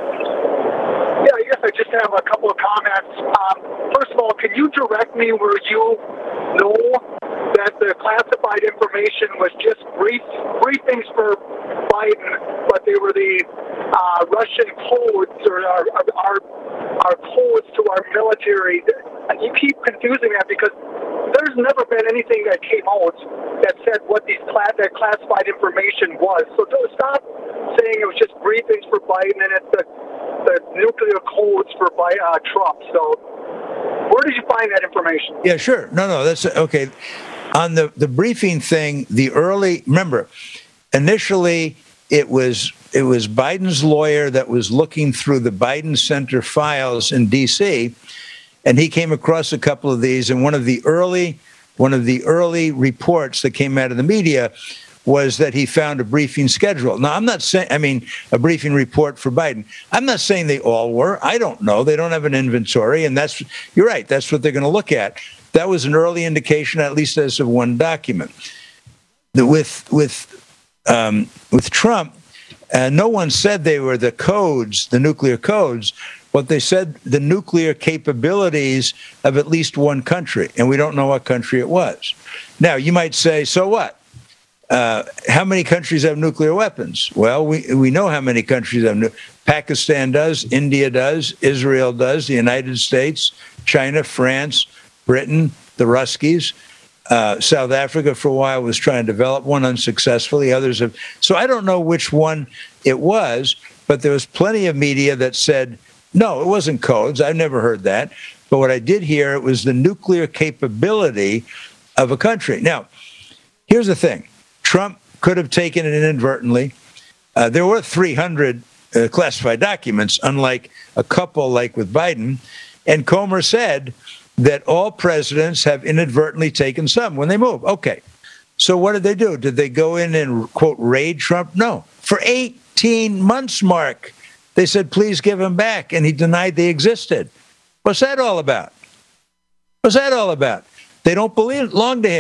Speaker 3: I guess I just have a couple of comments. Um, first of all, can you direct me where you know that the classified information was just brief briefings for Biden, but they were the uh, Russian codes or our, our our codes to our military? And you keep confusing that because there's never been anything that came out that said what these class, that classified information was. So don't stop saying it was just briefings for Biden and it's the, the nuclear codes for by, uh, Trump. So where did you find that information?
Speaker 18: Yeah, sure. No, no, that's okay. On the, the briefing thing, the early, remember, initially it was it was Biden's lawyer that was looking through the Biden Center files in D C, and he came across a couple of these. And one of the early one of the early reports that came out of the media was that he found a briefing schedule. Now, I'm not saying, I mean, a briefing report for Biden. I'm not saying they all were. I don't know. They don't have an inventory, and that's you're right. That's what they're going to look at. That was an early indication, at least as of one document. The, with with um, with Trump, uh, no one said they were the codes, the nuclear codes. What they said, the nuclear capabilities of at least one country, and we don't know what country it was. Now, you might say, so what? Uh, how many countries have nuclear weapons? Well, we we know how many countries have. Nu- Pakistan does, India does, Israel does, the United States, China, France, Britain, the Ruskies, uh, South Africa for a while was trying to develop one unsuccessfully. Others have. So I don't know which one it was, but there was plenty of media that said, no, it wasn't codes. I've never heard that. But what I did hear, it was the nuclear capability of a country. Now, here's the thing. Trump could have taken it inadvertently. Uh, there were three hundred uh, classified documents, unlike a couple like with Biden. And Comer said that all presidents have inadvertently taken some when they move. Okay. So what did they do? Did they go in and, quote, raid Trump? No. For eighteen months, Mark, they said, please give him back. And he denied they existed. What's that all about? What's that all about? They don't belong to him.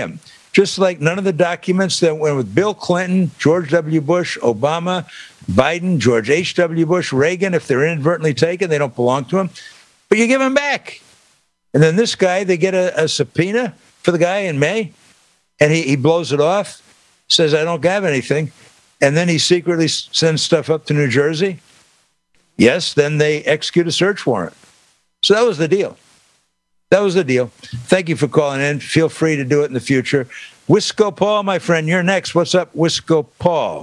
Speaker 18: Just like none of the documents that went with Bill Clinton, George W. Bush, Obama, Biden, George H W. Bush, Reagan, if they're inadvertently taken, they don't belong to him. But you give them back. And then this guy, they get a, a subpoena for the guy in May, and he, he blows it off, says, I don't have anything. And then he secretly sends stuff up to New Jersey. Yes, then they execute a search warrant. So that was the deal. That was the deal. Thank you for calling in. Feel free to do it in the future. Wisco Paul, my friend, you're next. What's up, Wisco Paul?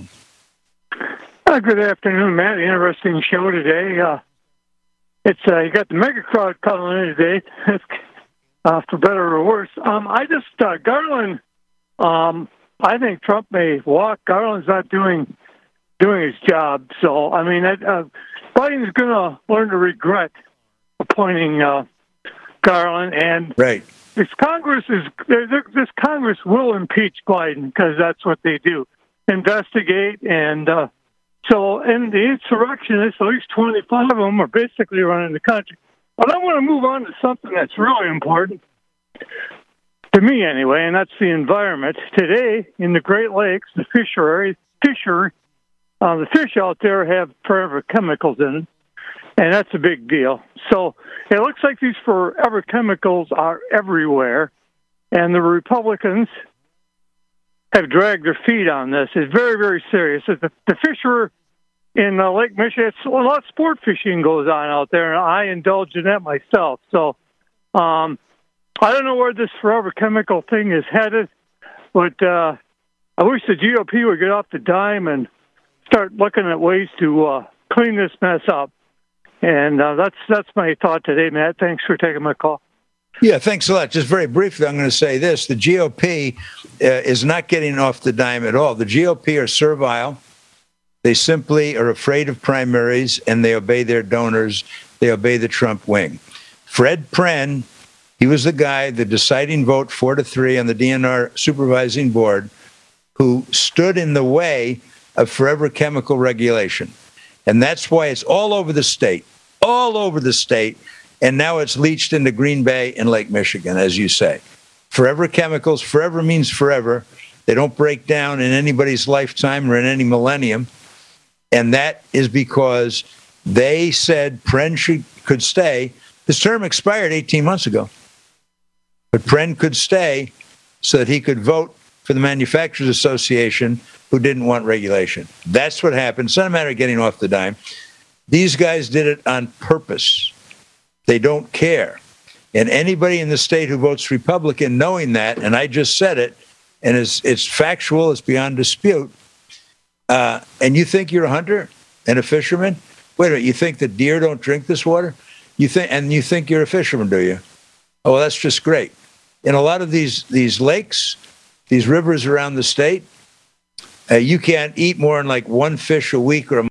Speaker 6: Uh, good afternoon, Matt. Interesting show today. Uh, it's uh, you got the mega crowd calling in today, uh, for better or worse. Um, I just uh, Garland. Um, I think Trump may walk. Garland's not doing doing his job. So I mean, uh, Biden's going to learn to regret appointing Uh, Garland, and
Speaker 18: right.
Speaker 6: this Congress is this Congress will impeach Biden because that's what they do, investigate, and uh, so and the insurrectionists, at least twenty-five of them, are basically running the country. But I want to move on to something that's really important to me, anyway, and that's the environment. Today in the Great Lakes, the fishery, fishery, uh, the fish out there have forever chemicals in it. And that's a big deal. So it looks like these forever chemicals are everywhere, and the Republicans have dragged their feet on this. It's very, very serious. The, the fisher in uh, Lake Michigan, it's, a lot of sport fishing goes on out there, and I indulge in that myself. So um, I don't know where this forever chemical thing is headed, but uh, I wish the G O P would get off the dime and start looking at ways to uh, clean this mess up. And uh, that's that's my thought today, Matt. Thanks for taking my call.
Speaker 18: Yeah, thanks a lot. Just very briefly, I'm going to say this. The G O P uh, is not getting off the dime at all. The G O P are servile. They simply are afraid of primaries, and they obey their donors. They obey the Trump wing. Fred Pren, he was the guy, the deciding vote, four to three on the D N R supervising board, who stood in the way of forever chemical regulation. And that's why it's all over the state, all over the state. And now it's leached into Green Bay and Lake Michigan, as you say. Forever chemicals, forever means forever. They don't break down in anybody's lifetime or in any millennium. And that is because they said Pren should, could stay. His term expired eighteen months ago. But Pren could stay so that he could vote for the Manufacturers Association, who didn't want regulation. That's what happened. It's not a matter of getting off the dime. These guys did it on purpose. They don't care. And anybody in the state who votes Republican, knowing that, and I just said it, and it's, it's factual, it's beyond dispute, uh, and you think you're a hunter and a fisherman? Wait a minute, you think that deer don't drink this water? You think, and you think you're a fisherman, do you? Oh, well, that's just great. In a lot of these, these lakes, these rivers around the state, Uh, you can't eat more than like one fish a week or a month.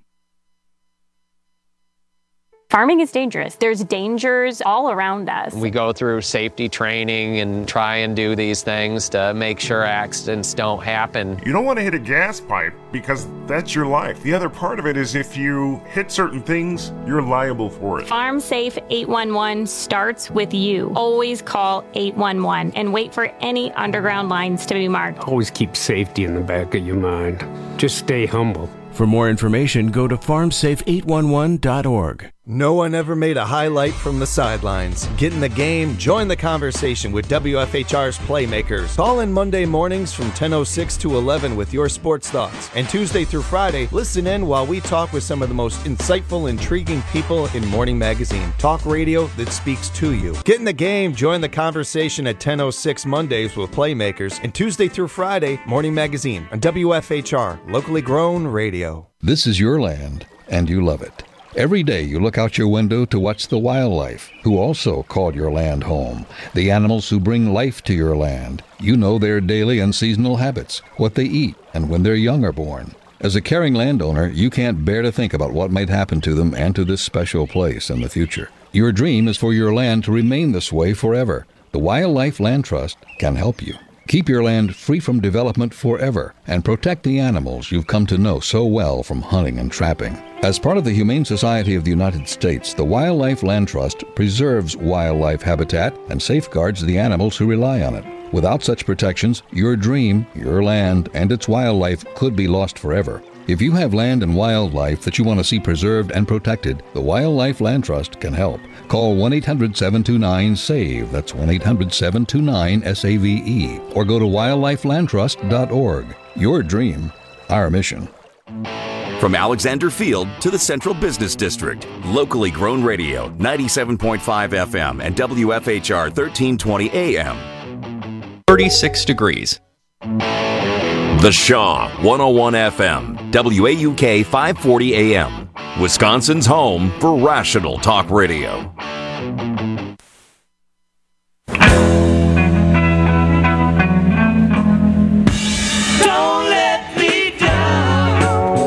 Speaker 7: Farming is dangerous. There's dangers all around us.
Speaker 20: We go through safety training and try and do these things to make sure accidents don't happen.
Speaker 21: You don't want to hit a gas pipe because that's your life. The other part of it is if you hit certain things, you're liable for it.
Speaker 7: Farm Safe eight one one starts with you. Always call eight one one and wait for any underground lines to be marked.
Speaker 22: Always keep safety in the back of your mind. Just stay humble.
Speaker 23: For more information, go to farm safe eight one one dot org.
Speaker 24: No one ever made a highlight from the sidelines. Get in the game, join the conversation with W F H R's Playmakers. Call in Monday mornings from ten oh six to eleven with your sports thoughts. And Tuesday through Friday, listen in while we talk with some of the most insightful, intriguing people in Morning Magazine. Talk radio that speaks to you. Get in the game, join the conversation at ten oh six Mondays with Playmakers. And Tuesday through Friday, Morning Magazine on W F H R, locally grown radio.
Speaker 25: This is your land, and you love it. Every day you look out your window to watch the wildlife, who also call your land home. The animals who bring life to your land. You know their daily and seasonal habits, what they eat, and when their young are born. As a caring landowner, you can't bear to think about what might happen to them and to this special place in the future. Your dream is for your land to remain this way forever. The Wildlife Land Trust can help you. Keep your land free from development forever and protect the animals you've come to know so well from hunting and trapping. As part of the Humane Society of the United States, the Wildlife Land Trust preserves wildlife habitat and safeguards the animals who rely on it. Without such protections, your dream, your land, and its wildlife could be lost forever. If you have land and wildlife that you want to see preserved and protected, the Wildlife Land Trust can help. Call one eight hundred seven two nine SAVE, that's one eight hundred seven two nine S A V E, or go to wildlife land trust dot org. Your dream, our mission.
Speaker 1: From Alexander Field to the Central Business District, locally grown radio, ninety-seven point five F M and W F H R thirteen twenty A M.
Speaker 2: thirty-six degrees.
Speaker 1: The Shaw, one oh one F M, W A U K five forty A M, Wisconsin's home for rational talk radio.
Speaker 4: Don't let me down.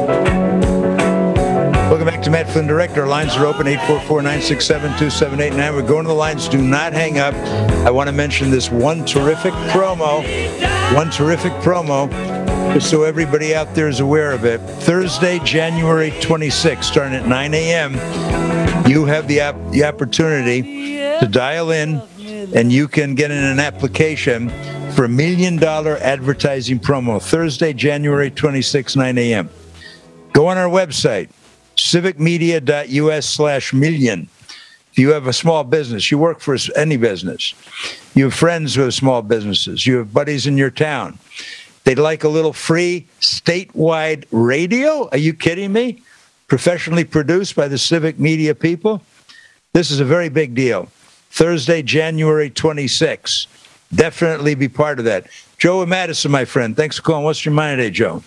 Speaker 18: Welcome back to Matt Flynn Direct. Our lines are open, eight four four, nine six seven, two seven eight nine. We're going to the lines. Do not hang up. I want to mention this one terrific promo. One terrific promo. Just so everybody out there is aware of it. Thursday, January twenty-sixth, starting at nine a.m., you have the, op- the opportunity to dial in, and you can get in an application for a million-dollar advertising promo. Thursday, January twenty-sixth, nine a.m. Go on our website, civicmedia.us slash million. If you have a small business, you work for any business, you have friends who have small businesses, you have buddies in your town, they'd like a little free statewide radio? Are you kidding me? Professionally produced by the Civic Media people? This is a very big deal. Thursday, January twenty-sixth. Definitely be part of that. Joe and Madison, my friend, thanks for calling. What's your mind today, Joe?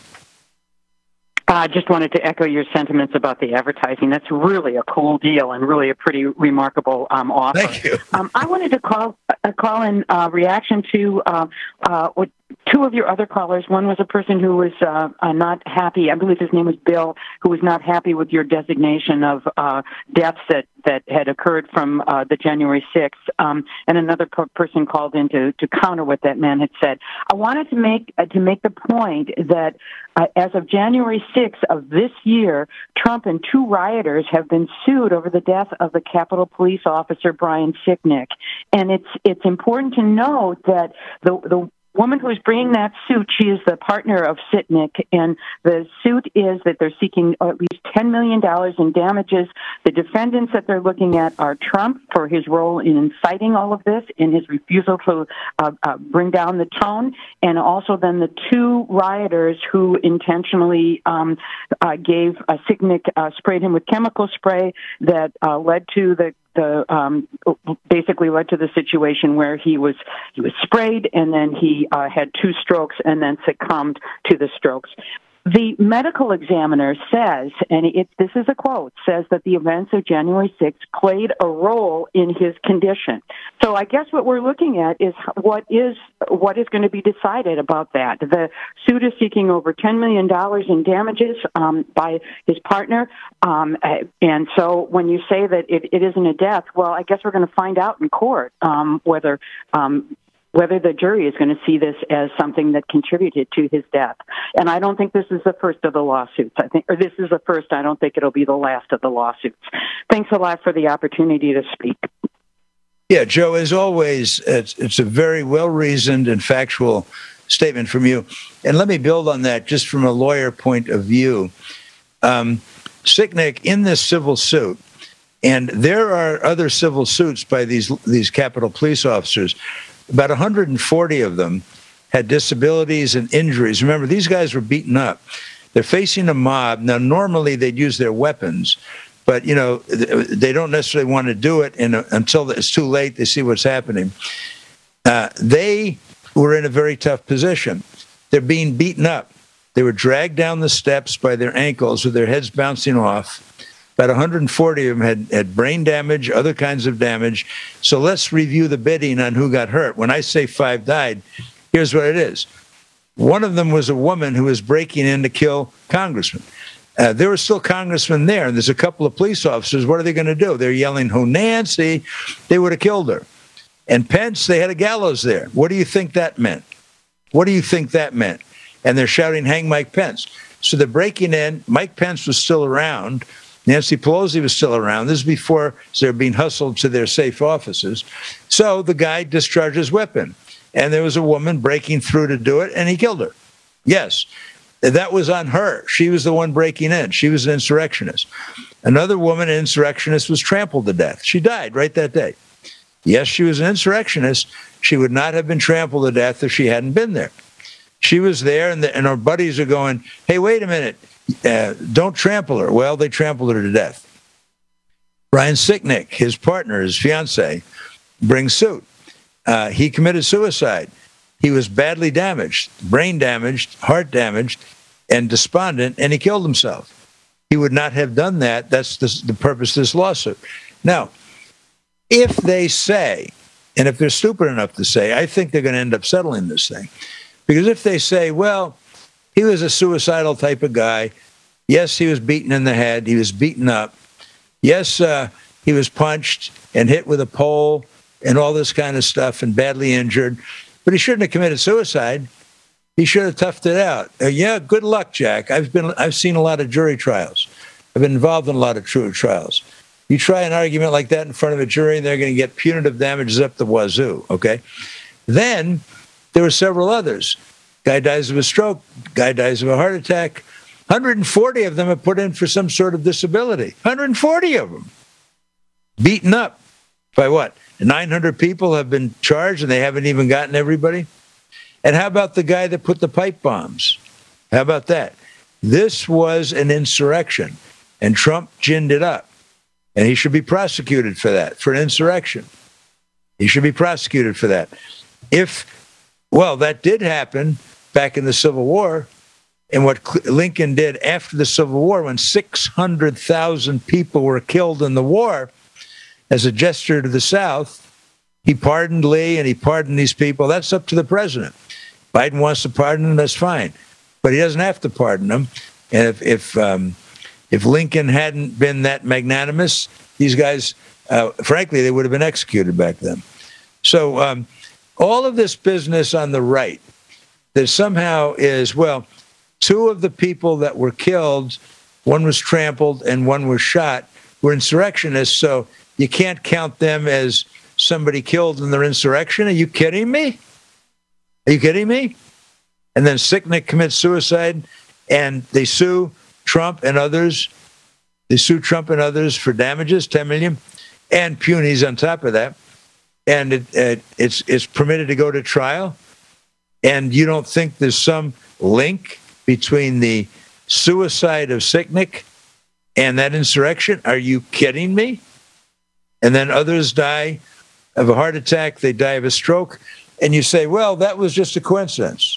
Speaker 5: I uh, just wanted to echo your sentiments about the advertising. That's really a cool deal and really a pretty remarkable um, offer.
Speaker 18: Thank you.
Speaker 5: Um, I wanted to call uh, call in uh, reaction to uh, uh, what two of your other callers. One was a person who was uh, uh, not happy. I believe his name was Bill, who was not happy with your designation of uh, deaths that, that had occurred from uh, the January sixth. Um, and another co- person called in to, to counter what that man had said. I wanted to make uh, to make the point that uh, as of January sixth of this year, Trump and two rioters have been sued over the death of the Capitol Police officer Brian Sicknick. And it's it's important to note that the the woman who is bringing that suit, she is the partner of Sicknick, and the suit is that they're seeking at least ten million dollars in damages. The defendants that they're looking at are Trump for his role in inciting all of this, in his refusal to uh, uh, bring down the tone, and also then the two rioters who intentionally um, uh, gave uh, Sicknick, uh, sprayed him with chemical spray that uh, led to the The um, basically led to the situation where he was he was sprayed and then he uh, had two strokes and then succumbed to the strokes. The medical examiner says, and it, this is a quote, says that the events of January sixth played a role in his condition. So I guess what we're looking at is what is what is going to be decided about that. The suit is seeking over ten million dollars in damages um, by his partner. Um, and so when you say that it, it isn't a death, well, I guess we're going to find out in court um, whether um, whether the jury is going to see this as something that contributed to his death. And I don't think this is the first of the lawsuits. I think, or this is the first. I don't think it'll be the last of the lawsuits. Thanks a lot for the opportunity to speak.
Speaker 18: Yeah, Joe, as always, it's, it's a very well-reasoned and factual statement from you. And let me build on that just from a lawyer point of view. Um, Sicknick, in this civil suit, and there are other civil suits by these these Capitol Police officers, about one hundred forty of them had disabilities and injuries. Remember, these guys were beaten up. They're facing a mob. Now, normally they'd use their weapons, but, you know, they don't necessarily want to do it in a, until it's too late. They see what's happening. Uh, they were in a very tough position. They're being beaten up. They were dragged down the steps by their ankles with their heads bouncing off. About one hundred forty of them had, had brain damage, other kinds of damage. So let's review the bidding on who got hurt. When I say five died, here's what it is. One of them was a woman who was breaking in to kill congressmen. Uh, there were still congressmen there, and there's a couple of police officers. What are they going to do? They're yelling, "Who, Nancy?" They would have killed her. And Pence, they had a gallows there. What do you think that meant? What do you think that meant? And they're shouting, hang Mike Pence. So they're breaking in. Mike Pence was still around. Nancy Pelosi was still around. This is before they were being hustled to their safe offices. So the guy discharged his weapon. And there was a woman breaking through to do it, and he killed her. Yes, that was on her. She was the one breaking in. She was an insurrectionist. Another woman, an insurrectionist, was trampled to death. She died right that day. Yes, she was an insurrectionist. She would not have been trampled to death if she hadn't been there. She was there, and, the, and her buddies are going, hey, wait a minute. Uh, don't trample her. Well, they trampled her to death. Ryan Sicknick, his partner, his fiance, brings suit. Uh, he committed suicide. He was badly damaged, brain damaged, heart damaged, and despondent, and he killed himself. He would not have done that. That's the, the purpose of this lawsuit. Now, if they say, and if they're stupid enough to say, I think they're going to end up settling this thing. Because if they say, well, he was a suicidal type of guy. Yes, he was beaten in the head. He was beaten up. Yes, uh, he was punched and hit with a pole and all this kind of stuff and badly injured. But he shouldn't have committed suicide. He should have toughed it out. Uh, yeah, good luck, Jack. I've been, I've seen a lot of jury trials. I've been involved in a lot of jury trials. You try an argument like that in front of a jury, and they're going to get punitive damages up the wazoo, okay? Then there were several others. Guy dies of a stroke. Guy dies of a heart attack. one hundred forty of them are put in for some sort of disability. one hundred forty of them. Beaten up by what? nine hundred people have been charged, and they haven't even gotten everybody? And how about the guy that put the pipe bombs? How about that? This was an insurrection, and Trump ginned it up. And he should be prosecuted for that, for an insurrection. He should be prosecuted for that. If, well, that did happen back in the Civil War, and what Lincoln did after the Civil War, when six hundred thousand people were killed in the war, as a gesture to the South, he pardoned Lee and he pardoned these people. That's up to the president. Biden wants to pardon them, that's fine. But he doesn't have to pardon them. And if if, um, if Lincoln hadn't been that magnanimous, these guys, uh, frankly, they would have been executed back then. So um, all of this business on the right that somehow is, well, two of the people that were killed, one was trampled and one was shot, were insurrectionists, so you can't count them as somebody killed in their insurrection. Are you kidding me? Are you kidding me? And then Sicknick commits suicide, and they sue Trump and others. They sue Trump and others for damages, ten million dollars, and punies on top of that. And it, it, it's it's permitted to go to trial. And you don't think there's some link between the suicide of Sicknick and that insurrection? Are you kidding me? And then others die of a heart attack, they die of a stroke, and you say, well, that was just a coincidence.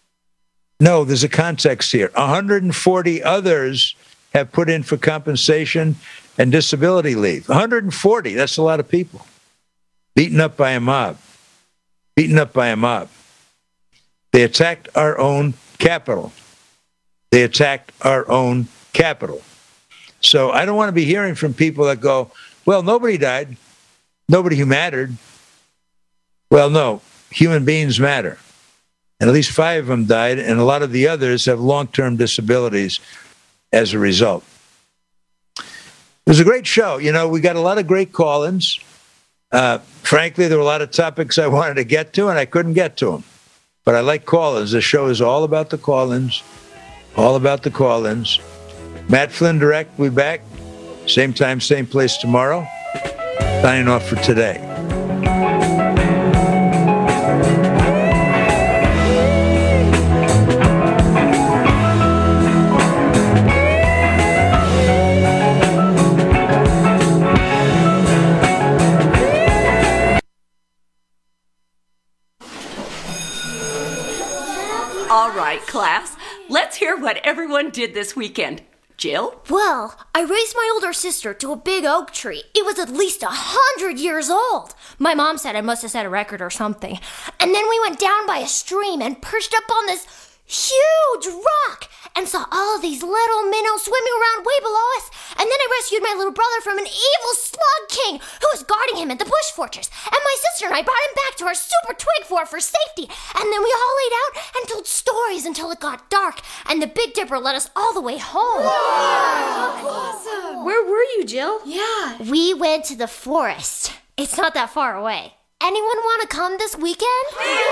Speaker 18: No, there's a context here. one hundred forty others have put in for compensation and disability leave. one hundred forty, that's a lot of people. Beaten up by a mob. Beaten up by a mob. They attacked our own capital. They attacked our own capital. So I don't want to be hearing from people that go, well, nobody died. Nobody who mattered. Well, no, human beings matter. And at least five of them died, and a lot of the others have long-term disabilities as a result. It was a great show. You know, we got a lot of great call-ins. Uh, frankly, there were a lot of topics I wanted to get to, and I couldn't get to them. But I like call-ins. The show is all about the call-ins, all about the call-ins. Matt Flynn Direct, we'll be back. Same time, same place tomorrow. Signing off for today.
Speaker 2: All right, class. Let's hear what everyone did this weekend. Jill?
Speaker 8: Well, I raised my older sister to a big oak tree. It was at least a hundred years old. My mom said I must have set a record or something. And then we went down by a stream and perched up on this huge rock and saw all of these little minnows swimming around way below us. And then I rescued my little brother from an evil slug king who was guarding him at the bush fortress. And my sister and I brought him back to our super twig fort for safety. And then we all laid out and told stories until it got dark. And the Big Dipper led us all the way home.
Speaker 9: Wow. Awesome. Where were you, Jill?
Speaker 8: Yeah. We went to the forest. It's not that far away. Anyone want to come this weekend?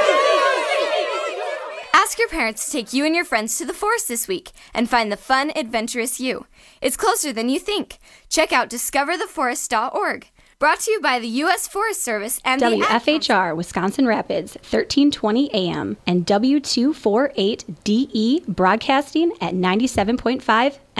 Speaker 9: Ask your parents to take you and your friends to the forest this week and find the fun, adventurous you. It's closer than you think. Check out discover the forest dot org. Brought to you by the U S Forest Service and
Speaker 10: W F H R Wisconsin Rapids, thirteen twenty A M, and W two forty-eight D E Broadcasting at ninety-seven point five